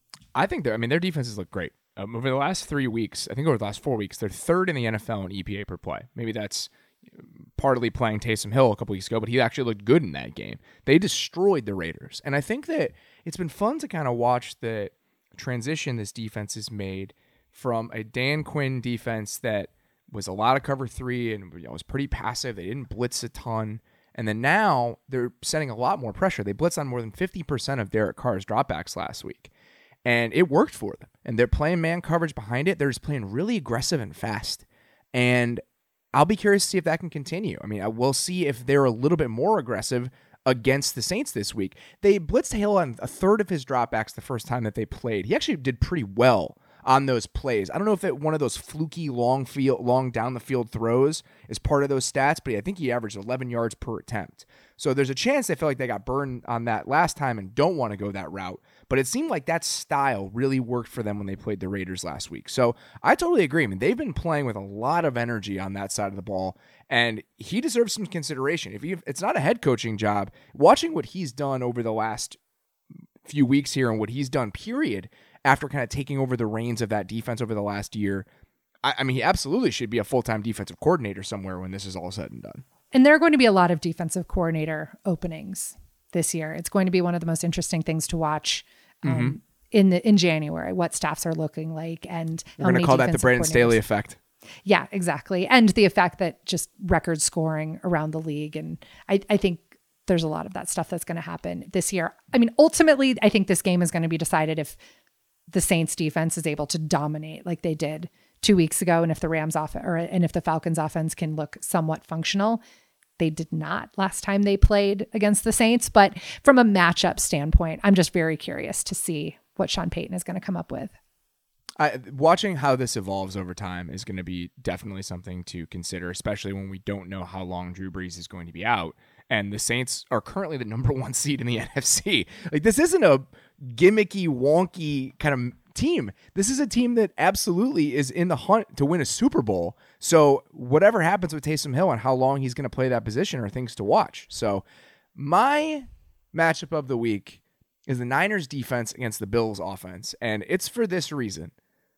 I think they're, I mean, their defenses look great. Um, over the last three weeks, I think over the last four weeks, they're third in the N F L in E P A per play. Maybe that's partly playing Taysom Hill a couple weeks ago, but he actually looked good in that game. They destroyed the Raiders. And I think that it's been fun to kind of watch the transition this defense has made from a Dan Quinn defense that was a lot of cover three and, you know, was pretty passive. They didn't blitz a ton. And then now they're setting a lot more pressure. They blitzed on more than fifty percent of Derek Carr's dropbacks last week. And it worked for them. And they're playing man coverage behind it. They're just playing really aggressive and fast. And I'll be curious to see if that can continue. I mean, we'll see if they're a little bit more aggressive against the Saints this week. They blitzed Hill on a third of his dropbacks the first time that they played. He actually did pretty well on those plays. I don't know if it, one of those fluky long field, long down the field throws is part of those stats, but I think he averaged eleven yards per attempt. So there's a chance they feel like they got burned on that last time and don't want to go that route. But it seemed like that style really worked for them when they played the Raiders last week. So I totally agree. I mean, they've been playing with a lot of energy on that side of the ball, and he deserves some consideration. If, he, if it's not a head coaching job, watching what he's done over the last few weeks here and what he's done, period, after kind of taking over the reins of that defense over the last year, I, I mean, he absolutely should be a full-time defensive coordinator somewhere when this is all said and done. And there are going to be a lot of defensive coordinator openings this year. It's going to be one of the most interesting things to watch um, mm-hmm. in the in January, what staffs are looking like. And we're going to call that the Brandon Staley effect. Yeah, exactly. And the effect that just record scoring around the league. And I, I think there's a lot of that stuff that's going to happen this year. I mean, ultimately, I think this game is going to be decided if the Saints defense is able to dominate like they did two weeks ago. And if the Rams off or and if the Falcons offense can look somewhat functional. They did not last time they played against the Saints, but from a matchup standpoint, I'm just very curious to see what Sean Payton is going to come up with. I, watching how this evolves over time is going to be definitely something to consider, especially when we don't know how long Drew Brees is going to be out. And the Saints are currently the number one seed in the N F C. Like, this isn't a gimmicky, wonky kind of team. This is a team that absolutely is in the hunt to win a Super Bowl. So whatever happens with Taysom Hill and how long he's going to play that position are things to watch. So my matchup of the week is the Niners defense against the Bills offense. And it's for this reason.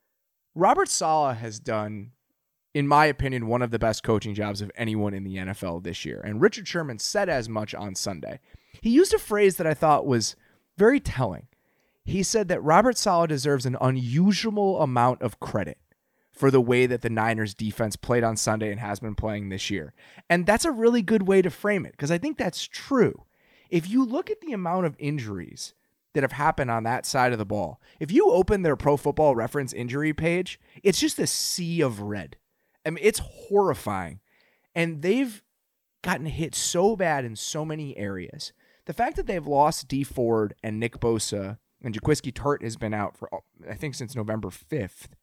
Robert Saleh has done, in my opinion, one of the best coaching jobs of anyone in the N F L this year. And Richard Sherman said as much on Sunday. He used a phrase that I thought was very telling. He said that Robert Saleh deserves an unusual amount of credit for the way that the Niners defense played on Sunday and has been playing this year. And that's a really good way to frame it, because I think that's true. If you look at the amount of injuries that have happened on that side of the ball, if you open their Pro Football Reference injury page, it's just a sea of red. I mean, it's horrifying. And they've gotten hit so bad in so many areas. The fact that they've lost Dee Ford and Nick Bosa, and Jaquiski Tartt has been out for, I think, since November fifth.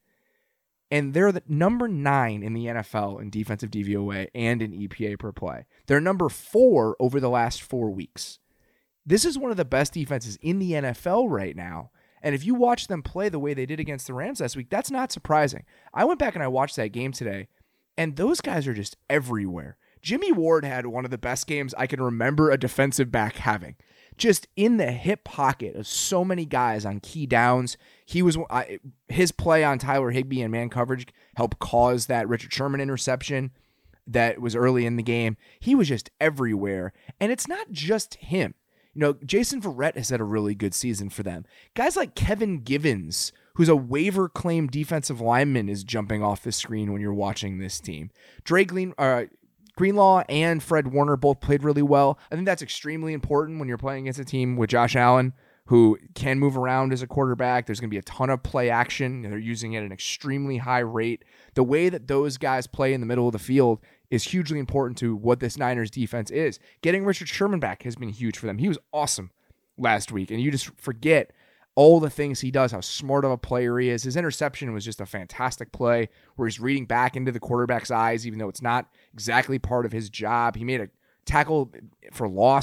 And they're the number nine in the N F L in defensive D V O A and in E P A per play. They're number four over the last four weeks. This is one of the best defenses in the N F L right now. And if you watch them play the way they did against the Rams last week, that's not surprising. I went back and I watched that game today, and those guys are just everywhere. Jimmy Ward had one of the best games I can remember a defensive back having. Just in the hip pocket of so many guys on key downs. He was uh, his play on Tyler Higbee and man coverage helped cause that Richard Sherman interception that was early in the game. He was just everywhere. And it's not just him. You know, Jason Verrett has had a really good season for them. Guys like Kevin Givens, who's a waiver claim defensive lineman, is jumping off the screen when you're watching this team. Dre Green, uh, Greenlaw and Fred Warner both played really well. I think that's extremely important when you're playing against a team with Josh Allen, who can move around as a quarterback. There's going to be a ton of play action. They're using it at an extremely high rate. The way that those guys play in the middle of the field is hugely important to what this Niners defense is. Getting Richard Sherman back has been huge for them. He was awesome last week, and you just forget all the things he does, how smart of a player he is. His interception was just a fantastic play where he's reading back into the quarterback's eyes, even though it's not exactly part of his job. He made a tackle for loss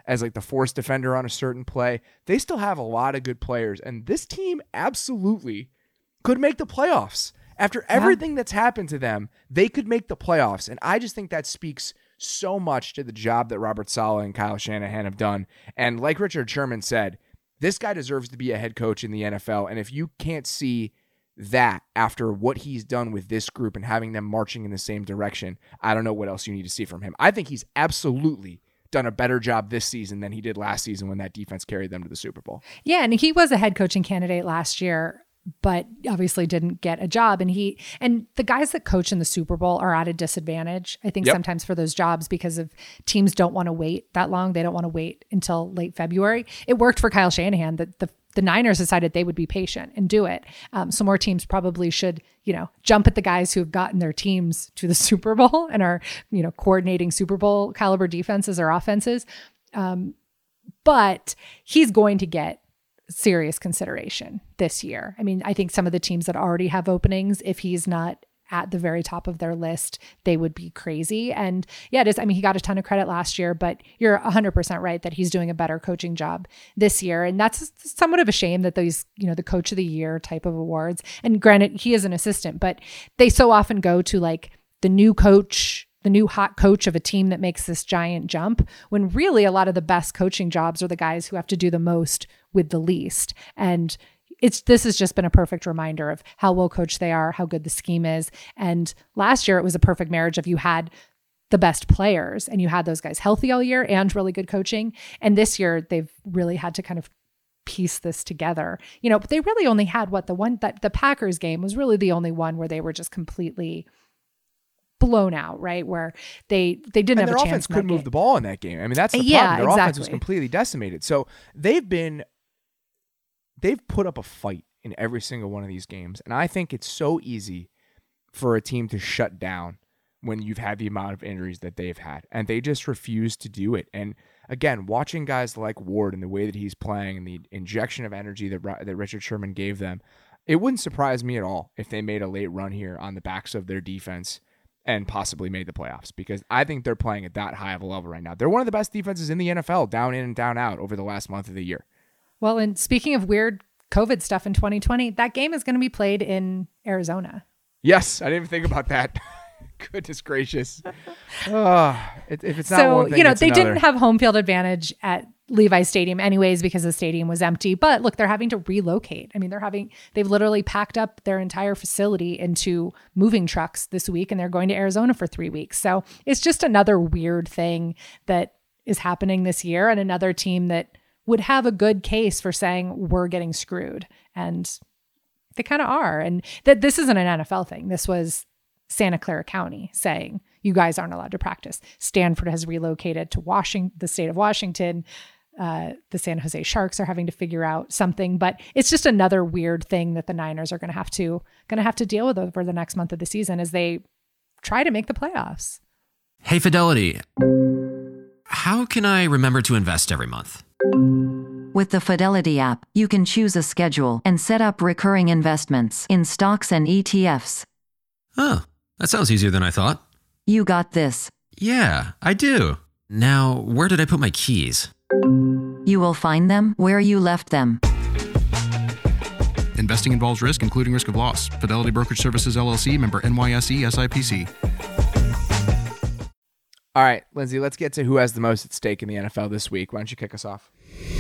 as like the force defender on a certain play. They still have a lot of good players, and this team absolutely could make the playoffs. After everything yeah. that's happened to them, they could make the playoffs. And I just think that speaks so much to the job that Robert Saleh and Kyle Shanahan have done. And like Richard Sherman said, this guy deserves to be a head coach in the N F L. And if you can't see that after what he's done with this group and having them marching in the same direction, I don't know what else you need to see from him. I think he's absolutely done a better job this season than he did last season when that defense carried them to the Super Bowl. Yeah, and he was a head coaching candidate last year, but obviously didn't get a job. And he and the guys that coach in the Super Bowl are at a disadvantage, I think, yep. sometimes for those jobs because of teams don't want to wait that long. They don't want to wait until late February. It worked for Kyle Shanahan that the the Niners decided they would be patient and do it. Um, so more teams probably should, you know, jump at the guys who have gotten their teams to the Super Bowl and are, you know, coordinating Super Bowl caliber defenses or offenses. Um, but he's going to get serious consideration this year. I mean, I think some of the teams that already have openings, if he's not at the very top of their list, they would be crazy. And yeah, it is. I mean, he got a ton of credit last year, but you're one hundred percent right that he's doing a better coaching job this year. And that's somewhat of a shame that those, you know, the coach of the year type of awards, and granted, he is an assistant, but they so often go to like the new coach, the new hot coach of a team that makes this giant jump, when really a lot of the best coaching jobs are the guys who have to do the most with the least. And it's this has just been a perfect reminder of how well coached they are, how good the scheme is. And last year it was a perfect marriage of you had the best players and you had those guys healthy all year and really good coaching. And this year they've really had to kind of piece this together. You know, but they really only had what the one that the Packers game was really the only one where they were just completely blown out, right? Where they they didn't and have a chance. Their offense couldn't move the ball in that game. I mean, that's the yeah, problem. Their exactly. offense was completely decimated. So they've been they've put up a fight in every single one of these games. And I think it's so easy for a team to shut down when you've had the amount of injuries that they've had. And they just refuse to do it. And again, watching guys like Ward and the way that he's playing and the injection of energy that, that Richard Sherman gave them, it wouldn't surprise me at all if they made a late run here on the backs of their defense and possibly made the playoffs, because I think they're playing at that high of a level right now. They're one of the best defenses in the N F L, down in and down out over the last month of the year. Well, and speaking of weird COVID stuff in twenty twenty, that game is going to be played in Arizona. Yes, I didn't even think about that. Goodness gracious. Oh, if it's not so, one thing, you know, it's they another. didn't have home field advantage at Levi Stadium anyways because the stadium was empty. But look, they're having to relocate. I mean, they're having, they've literally packed up their entire facility into moving trucks this week, and they're going to Arizona for three weeks. So it's just another weird thing that is happening this year, and another team that would have a good case for saying we're getting screwed. And they kind of are. And that this isn't an N F L thing. This was Santa Clara County saying, you guys aren't allowed to practice. Stanford has relocated to Washington, the state of Washington. Uh, the San Jose Sharks are having to figure out something, but it's just another weird thing that the Niners are going to have to going to have to deal with over the next month of the season as they try to make the playoffs. Hey, Fidelity, how can I remember to invest every month? With the Fidelity app, you can choose a schedule and set up recurring investments in stocks and E T Fs. Oh, that sounds easier than I thought. You got this. Yeah, I do. Now, where did I put my keys? You will find them where you left them. Investing involves risk, including risk of loss. Fidelity Brokerage Services, L L C, member N Y S E, S I P C. All right, Lindsay, let's get to who has the most at stake in the N F L this week. Why don't you kick us off?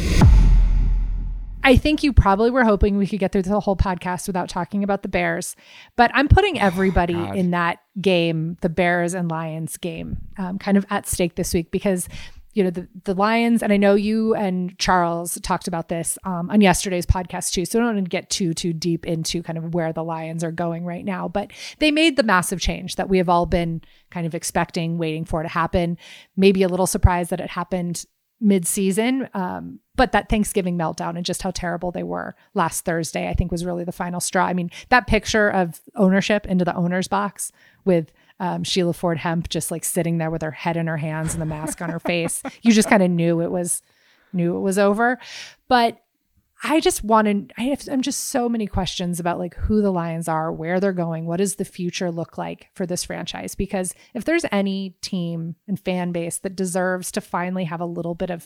I think you probably were hoping we could get through the whole podcast without talking about the Bears, but I'm putting everybody oh, in that game, the Bears and Lions game, um, kind of at stake this week because, you know, the, the Lions, and I know you and Charles talked about this um, on yesterday's podcast too, so I don't want to get too, too deep into kind of where the Lions are going right now, but they made the massive change that we have all been kind of expecting, waiting for to happen, maybe a little surprised that it happened mid-season, um, but that Thanksgiving meltdown and just how terrible they were last Thursday, I think was really the final straw. I mean, that picture of ownership into the owner's box with um, Sheila Ford Hemp just like sitting there with her head in her hands and the mask on her face, you just kind of knew it was knew it was over. But I just wanted, I have, I'm just so many questions about like who the Lions are, where they're going, what does the future look like for this franchise? Because if there's any team and fan base that deserves to finally have a little bit of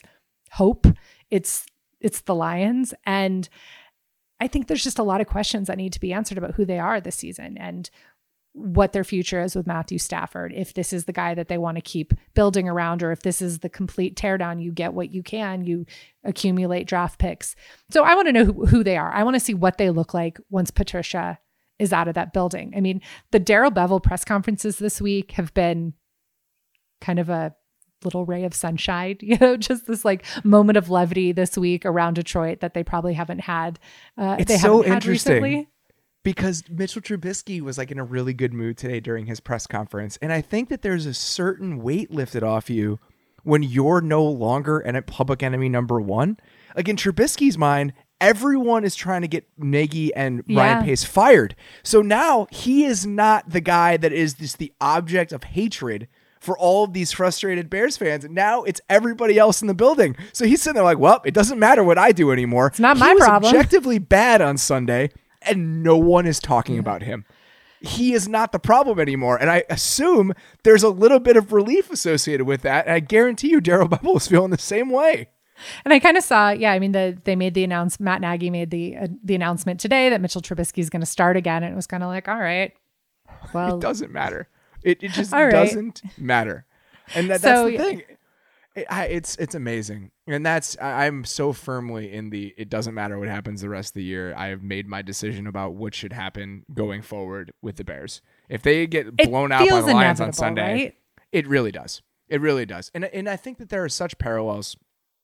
hope. It's it's the Lions. And I think there's just a lot of questions that need to be answered about who they are this season and what their future is with Matthew Stafford. If this is the guy that they want to keep building around, or if this is the complete teardown, you get what you can, you accumulate draft picks. So I want to know who, who they are. I want to see what they look like once Patricia is out of that building. I mean, the Darrell Bevell press conferences this week have been kind of a little ray of sunshine, you know, just this like moment of levity this week around Detroit that they probably haven't had. Uh, it's they so haven't had interesting. recently. Because Mitchell Trubisky was like in a really good mood today during his press conference. And I think that there's a certain weight lifted off you when you're no longer an public enemy number one. Like in Trubisky's mind, everyone is trying to get Nagy and Yeah. Ryan Pace fired. So now he is not the guy that is just the object of hatred for all of these frustrated Bears fans. And now it's everybody else in the building. So he's sitting there like, well, it doesn't matter what I do anymore. It's not he my was problem. Objectively bad on Sunday. And no one is talking about him. He is not the problem anymore. And I assume there's a little bit of relief associated with that. And I guarantee you Darrell Bevell is feeling the same way. And I kind of saw, yeah, I mean, the, they made the announcement, Matt Nagy made the uh, the announcement today that Mitchell Trubisky is going to start again. And it was kind of like, all right, well. It doesn't matter. It, it just all right. doesn't matter. And that, that's So, the thing. It, I, it's it's amazing. And that's, I, I'm so firmly in the, it doesn't matter what happens the rest of the year. I have made my decision about what should happen going forward with the Bears. If they get blown It out by feels the Lions on inevitable, Sunday, right? it really does. It really does. And and I think that there are such parallels,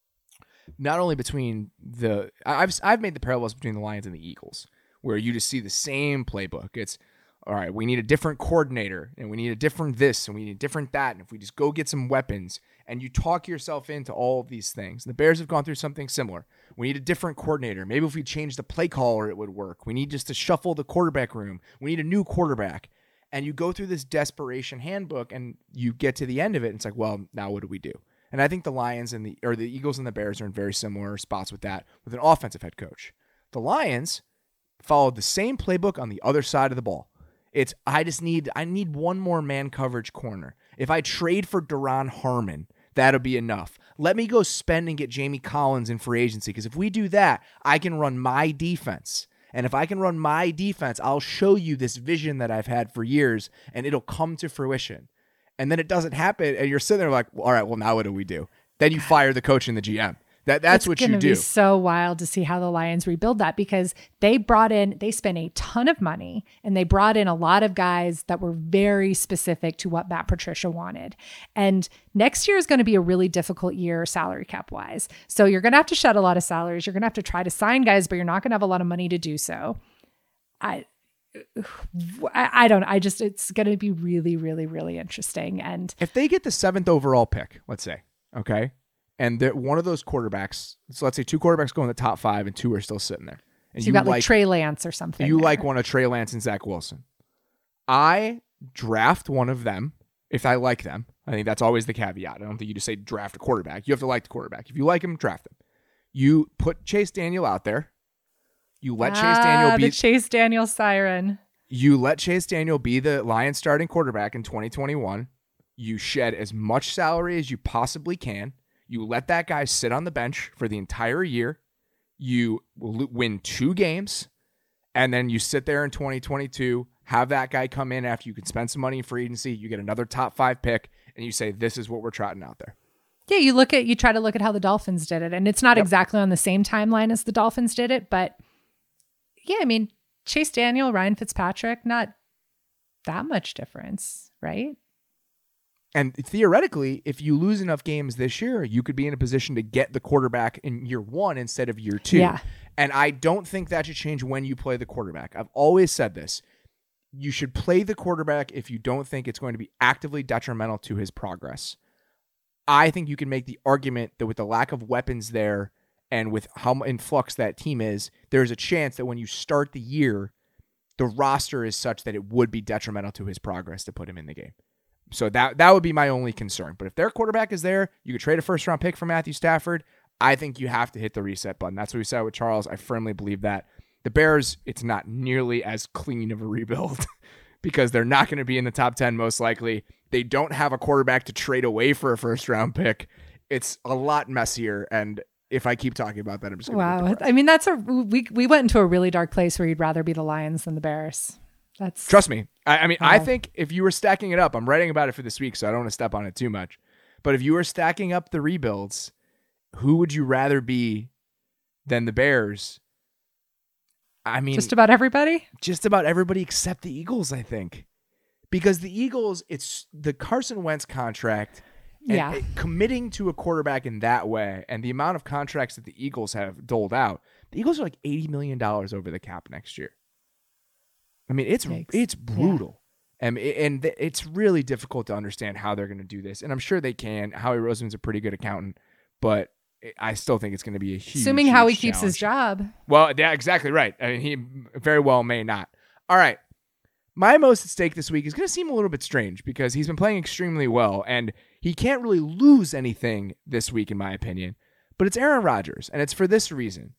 not only between the, I've I've made the parallels between the Lions and the Eagles, where you just see the same playbook. It's, all right, we need a different coordinator, and we need a different this, and we need a different that, and if we just go get some weapons, and you talk yourself into all of these things. The Bears have gone through something similar. We need a different coordinator. Maybe if we change the play caller, it would work. We need just to shuffle the quarterback room. We need a new quarterback. And you go through this desperation handbook, and you get to the end of it, and it's like, well, now what do we do? And I think the Lions and the or the Eagles and the Bears are in very similar spots with that, with an offensive head coach. The Lions followed the same playbook on the other side of the ball. It's I just need I need one more man coverage corner. If I trade for Duron Harmon, that'll be enough. Let me go spend and get Jamie Collins in free agency, because if we do that, I can run my defense. And if I can run my defense, I'll show you this vision that I've had for years, and it'll come to fruition. And then it doesn't happen, and you're sitting there like, well, all right, well, now what do we do? Then you fire the coach and the G M. That That's it's what you gonna do. It's going to be so wild to see how the Lions rebuild that, because they brought in, they spent a ton of money, and they brought in a lot of guys that were very specific to what Matt Patricia wanted. And next year is going to be a really difficult year salary cap wise. So you're going to have to shed a lot of salaries. You're going to have to try to sign guys, but you're not going to have a lot of money to do so. I, I, I don't, I just, it's going to be really, really, really interesting. And if they get the seventh overall pick, let's say, okay, and that one of those quarterbacks, so let's say two quarterbacks go in the top five and two are still sitting there. And so you got like, like Trey Lance or something. You there. like one of Trey Lance and Zach Wilson. I draft one of them if I like them. I think that's always the caveat. I don't think you just say draft a quarterback. You have to like the quarterback. If you like him, draft him. You put Chase Daniel out there. You let ah, Chase Daniel be the Chase Daniel siren. You let Chase Daniel be the Lions starting quarterback in twenty twenty-one. You shed as much salary as you possibly can. You let that guy sit on the bench for the entire year. You win two games, and then you sit there in twenty twenty-two, have that guy come in after you can spend some money in free agency, you get another top five pick, and you say, this is what we're trotting out there. Yeah, you look at, you try to look at how the Dolphins did it, and it's not yep. exactly on the same timeline as the Dolphins did it, but yeah, I mean, Chase Daniel, Ryan Fitzpatrick, not that much difference, right? And theoretically, if you lose enough games this year, you could be in a position to get the quarterback in year one instead of year two. Yeah. And I don't think that should change when you play the quarterback. I've always said this. You should play the quarterback if you don't think it's going to be actively detrimental to his progress. I think you can make the argument that with the lack of weapons there and with how in flux that team is, there's a chance that when you start the year, the roster is such that it would be detrimental to his progress to put him in the game. So that that would be my only concern. But if their quarterback is there, you could trade a first-round pick for Matthew Stafford. I think you have to hit the reset button. That's what we said with Charles. I firmly believe that. The Bears, it's not nearly as clean of a rebuild because they're not going to be in the top ten most likely. They don't have a quarterback to trade away for a first-round pick. It's a lot messier, and if I keep talking about that, I'm just gonna wow. get I mean, that's a we we went into a really dark place where you'd rather be the Lions than the Bears. That's trust me. I, I mean, wow. I think if you were stacking it up, I'm writing about it for this week, so I don't want to step on it too much. But if you were stacking up the rebuilds, who would you rather be than the Bears? I mean, just about everybody. Just about everybody except the Eagles, I think, because the Eagles, it's the Carson Wentz contract. And yeah. it, committing to a quarterback in that way and the amount of contracts that the Eagles have doled out, the Eagles are like eighty million dollars over the cap next year. I mean, it's Yikes. it's brutal. Yeah. And, and it's really difficult to understand how they're going to do this. And I'm sure they can. Howie Roseman's a pretty good accountant, but I still think it's going to be a huge Assuming huge Howie challenge. keeps his job. Well, yeah, exactly right. I mean, he very well may not. All right. My most at stake this week is going to seem a little bit strange because he's been playing extremely well, and he can't really lose anything this week, in my opinion. But it's Aaron Rodgers, and it's for this reason.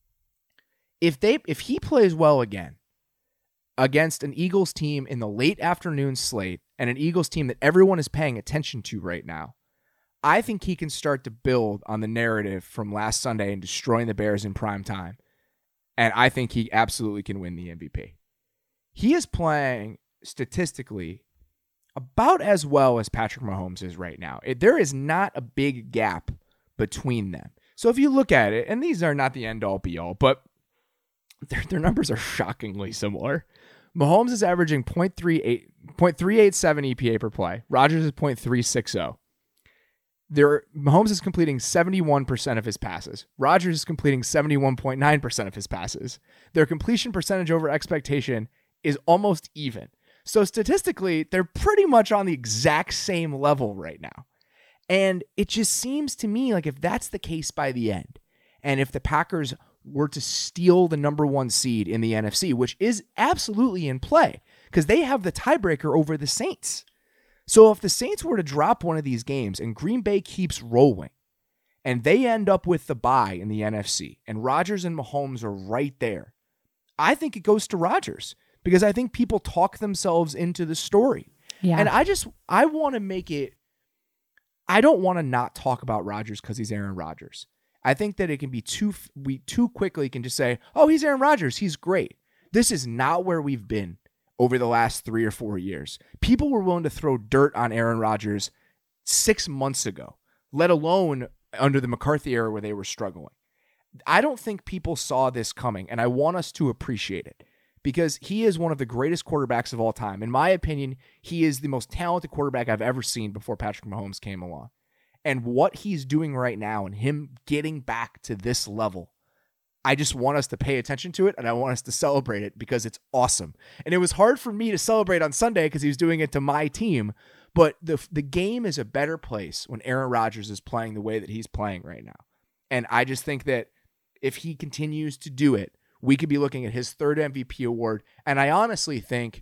If they, if he plays well again against an Eagles team in the late afternoon slate and an Eagles team that everyone is paying attention to right now, I think he can start to build on the narrative from last Sunday and destroying the Bears in prime time. And I think he absolutely can win the M V P. He is playing statistically about as well as Patrick Mahomes is right now. It, there is not a big gap between them. So if you look at it, and these are not the end-all be-all, but their, their numbers are shockingly similar. Mahomes is averaging point three eight, point three eight seven E P A per play. Rodgers is point three six zero. There, Mahomes is completing seventy-one percent of his passes. Rodgers is completing seventy-one point nine percent of his passes. Their completion percentage over expectation is almost even. So statistically, they're pretty much on the exact same level right now. And it just seems to me like if that's the case by the end, and if the Packers were to steal the number one seed in the N F C, which is absolutely in play, because they have the tiebreaker over the Saints. So if the Saints were to drop one of these games and Green Bay keeps rolling, and they end up with the bye in the N F C, and Rodgers and Mahomes are right there, I think it goes to Rodgers. Because I think people talk themselves into the story. Yeah. And I just, I want to make it, I don't want to not talk about Rodgers because he's Aaron Rodgers. I think that it can be too, we too quickly can just say, oh, he's Aaron Rodgers. He's great. This is not where we've been over the last three or four years. People were willing to throw dirt on Aaron Rodgers six months ago, let alone under the McCarthy era where they were struggling. I don't think people saw this coming, and I want us to appreciate it. Because he is one of the greatest quarterbacks of all time. In my opinion, he is the most talented quarterback I've ever seen before Patrick Mahomes came along. And what he's doing right now and him getting back to this level, I just want us to pay attention to it, and I want us to celebrate it because it's awesome. And it was hard for me to celebrate on Sunday because he was doing it to my team, but the the game is a better place when Aaron Rodgers is playing the way that he's playing right now. And I just think that if he continues to do it, we could be looking at his third M V P award, and I honestly think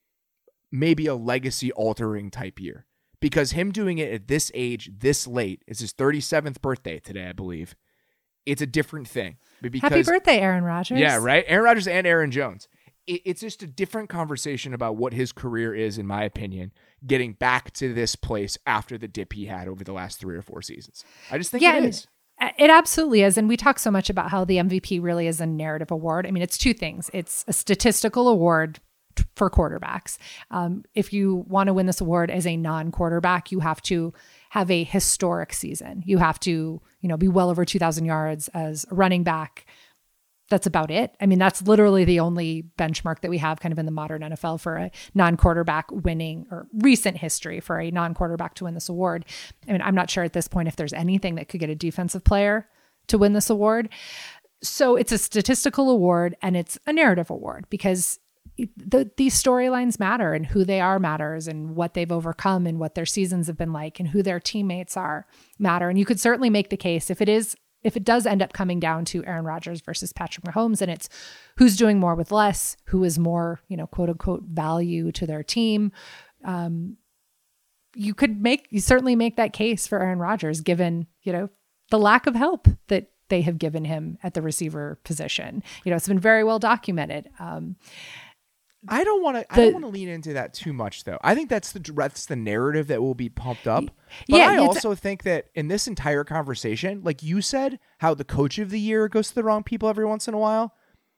maybe a legacy-altering type year. Because him doing it at this age, this late, it's his thirty-seventh birthday today, I believe. It's a different thing. Because, Happy birthday, Aaron Rodgers. Yeah, right? Aaron Rodgers and Aaron Jones. It, it's just a different conversation about what his career is, in my opinion, getting back to this place after the dip he had over the last three or four seasons. I just think yeah, it is. It absolutely is. And we talk so much about how the M V P really is a narrative award. I mean, it's two things. It's a statistical award t- for quarterbacks. Um, if you want to win this award as a non-quarterback, you have to have a historic season. You have to, you know, be well over two thousand yards as a running back. That's about it. I mean, that's literally the only benchmark that we have kind of in the modern N F L for a non-quarterback winning, or recent history for a non-quarterback to win this award. I mean, I'm not sure at this point if there's anything that could get a defensive player to win this award. So it's a statistical award and it's a narrative award because the, these storylines matter, and who they are matters, and what they've overcome and what their seasons have been like and who their teammates are matter. And you could certainly make the case if it is If it does end up coming down to Aaron Rodgers versus Patrick Mahomes, and it's who's doing more with less, who is more, you know, quote unquote, value to their team, um, you could make, you certainly make that case for Aaron Rodgers, given, you know, the lack of help that they have given him at the receiver position. You know, it's been very well documented. Um, I don't want to. I don't want to lean into that too much, though. I think that's the that's the narrative that will be pumped up. But yeah, I also think that in this entire conversation, like you said, how the coach of the year goes to the wrong people every once in a while.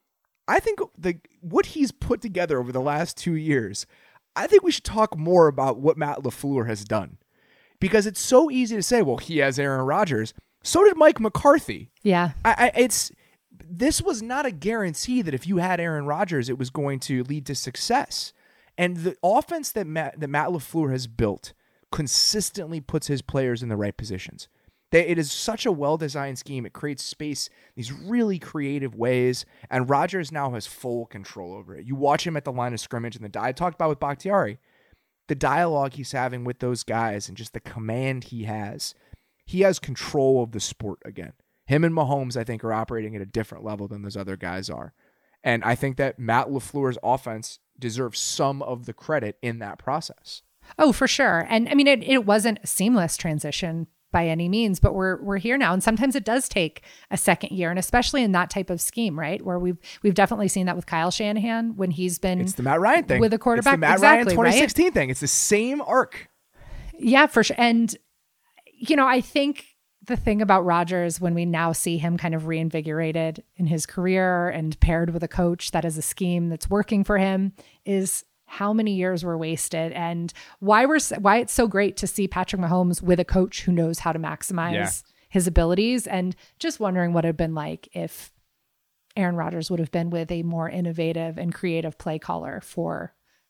I think the what he's put together over the last two years. I think we should talk more about what Matt LaFleur has done, because it's so easy to say, well, he has Aaron Rodgers. So did Mike McCarthy. Yeah, I, I it's. This was not a guarantee that if you had Aaron Rodgers, it was going to lead to success. And the offense that Matt, that Matt LaFleur has built consistently puts his players in the right positions. They, it is such a well-designed scheme. It creates space in these really creative ways, and Rodgers now has full control over it. You watch him at the line of scrimmage, and the I talked about with Bakhtiari, the dialogue he's having with those guys and just the command he has. He has control of the sport again. Him and Mahomes, I think, are operating at a different level than those other guys are. And I think that Matt LaFleur's offense deserves some of the credit in that process. Oh, for sure. And I mean, it, it wasn't a seamless transition by any means, but we're we're here now. And sometimes it does take a second year, and especially in that type of scheme, right? Where we've we've definitely seen that with Kyle Shanahan when he's been It's the Matt Ryan thing. With a quarterback. It's the Matt exactly, Ryan twenty sixteen right? thing. It's the same arc. Yeah, for sure. And, you know, I think the thing about Rodgers, when we now see him kind of reinvigorated in his career and paired with a coach that is a scheme that's working for him, is how many years were wasted and why we're why it's so great to see Patrick Mahomes with a coach who knows how to maximize yeah. his abilities. And just wondering what it would have been like if Aaron Rodgers would have been with a more innovative and creative play caller for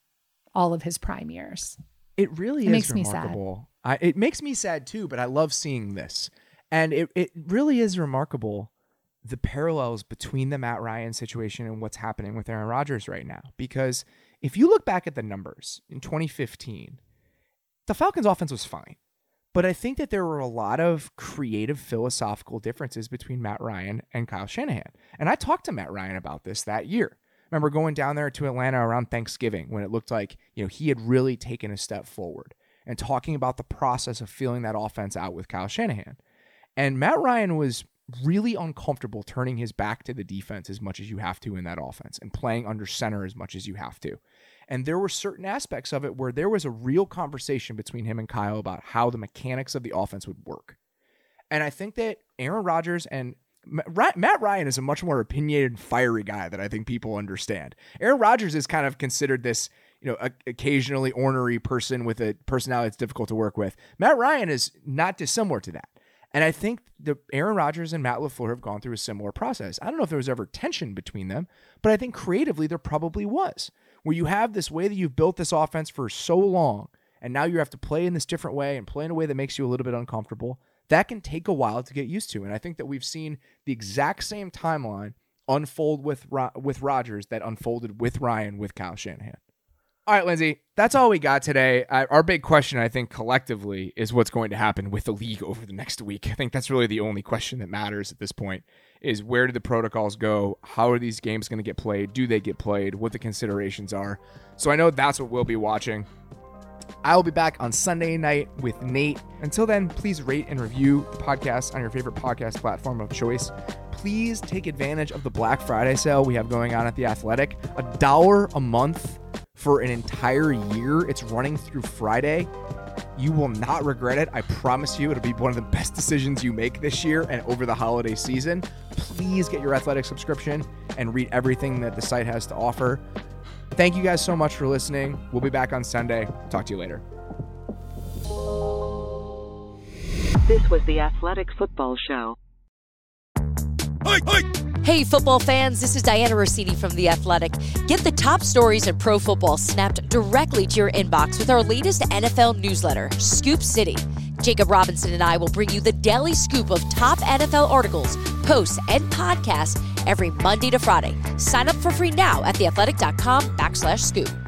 all of his prime years. It really it is makes remarkable. Me sad. I, it makes me sad too, but I love seeing this. And it, it really is remarkable, the parallels between the Matt Ryan situation and what's happening with Aaron Rodgers right now. Because if you look back at the numbers in twenty fifteen, the Falcons' offense was fine. But I think that there were a lot of creative philosophical differences between Matt Ryan and Kyle Shanahan. And I talked to Matt Ryan about this that year. I remember going down there to Atlanta around Thanksgiving when it looked like, you know, he had really taken a step forward, and talking about the process of filling that offense out with Kyle Shanahan. And Matt Ryan was really uncomfortable turning his back to the defense as much as you have to in that offense and playing under center as much as you have to. And there were certain aspects of it where there was a real conversation between him and Kyle about how the mechanics of the offense would work. And I think that Aaron Rodgers and Matt Ryan is a much more opinionated, fiery guy that I think people understand. Aaron Rodgers is kind of considered this, you know, occasionally ornery person with a personality that's difficult to work with. Matt Ryan is not dissimilar to that. And I think the Aaron Rodgers and Matt LaFleur have gone through a similar process. I don't know if there was ever tension between them, but I think creatively there probably was, where you have this way that you've built this offense for so long, and now you have to play in this different way and play in a way that makes you a little bit uncomfortable. That can take a while to get used to. And I think that we've seen the exact same timeline unfold with with Rodgers that unfolded with Ryan with Kyle Shanahan. All right, Lindsay, that's all we got today. Uh, our big question, I think, collectively, is what's going to happen with the league over the next week. I think that's really the only question that matters at this point, is where do the protocols go? How are these games going to get played? Do they get played? What the considerations are? So I know that's what we'll be watching. I will be back on Sunday night with Nate. Until then, please rate and review the podcast on your favorite podcast platform of choice. Please take advantage of the Black Friday sale we have going on at The Athletic. A dollar a month for an entire year. It's running through Friday. You will not regret it. I promise you, it'll be one of the best decisions you make this year and over the holiday season. Please get your Athletic subscription and read everything that the site has to offer. Thank you guys so much for listening. We'll be back on Sunday. Talk to you later. This was the Athletic Football Show. Hey, hey. Hey, football fans, this is Diana Rossini from The Athletic. Get the top stories in pro football snapped directly to your inbox with our latest N F L newsletter, Scoop City. Jacob Robinson and I will bring you the daily scoop of top N F L articles, posts, and podcasts every Monday to Friday. Sign up for free now at theathletic.com backslash scoop.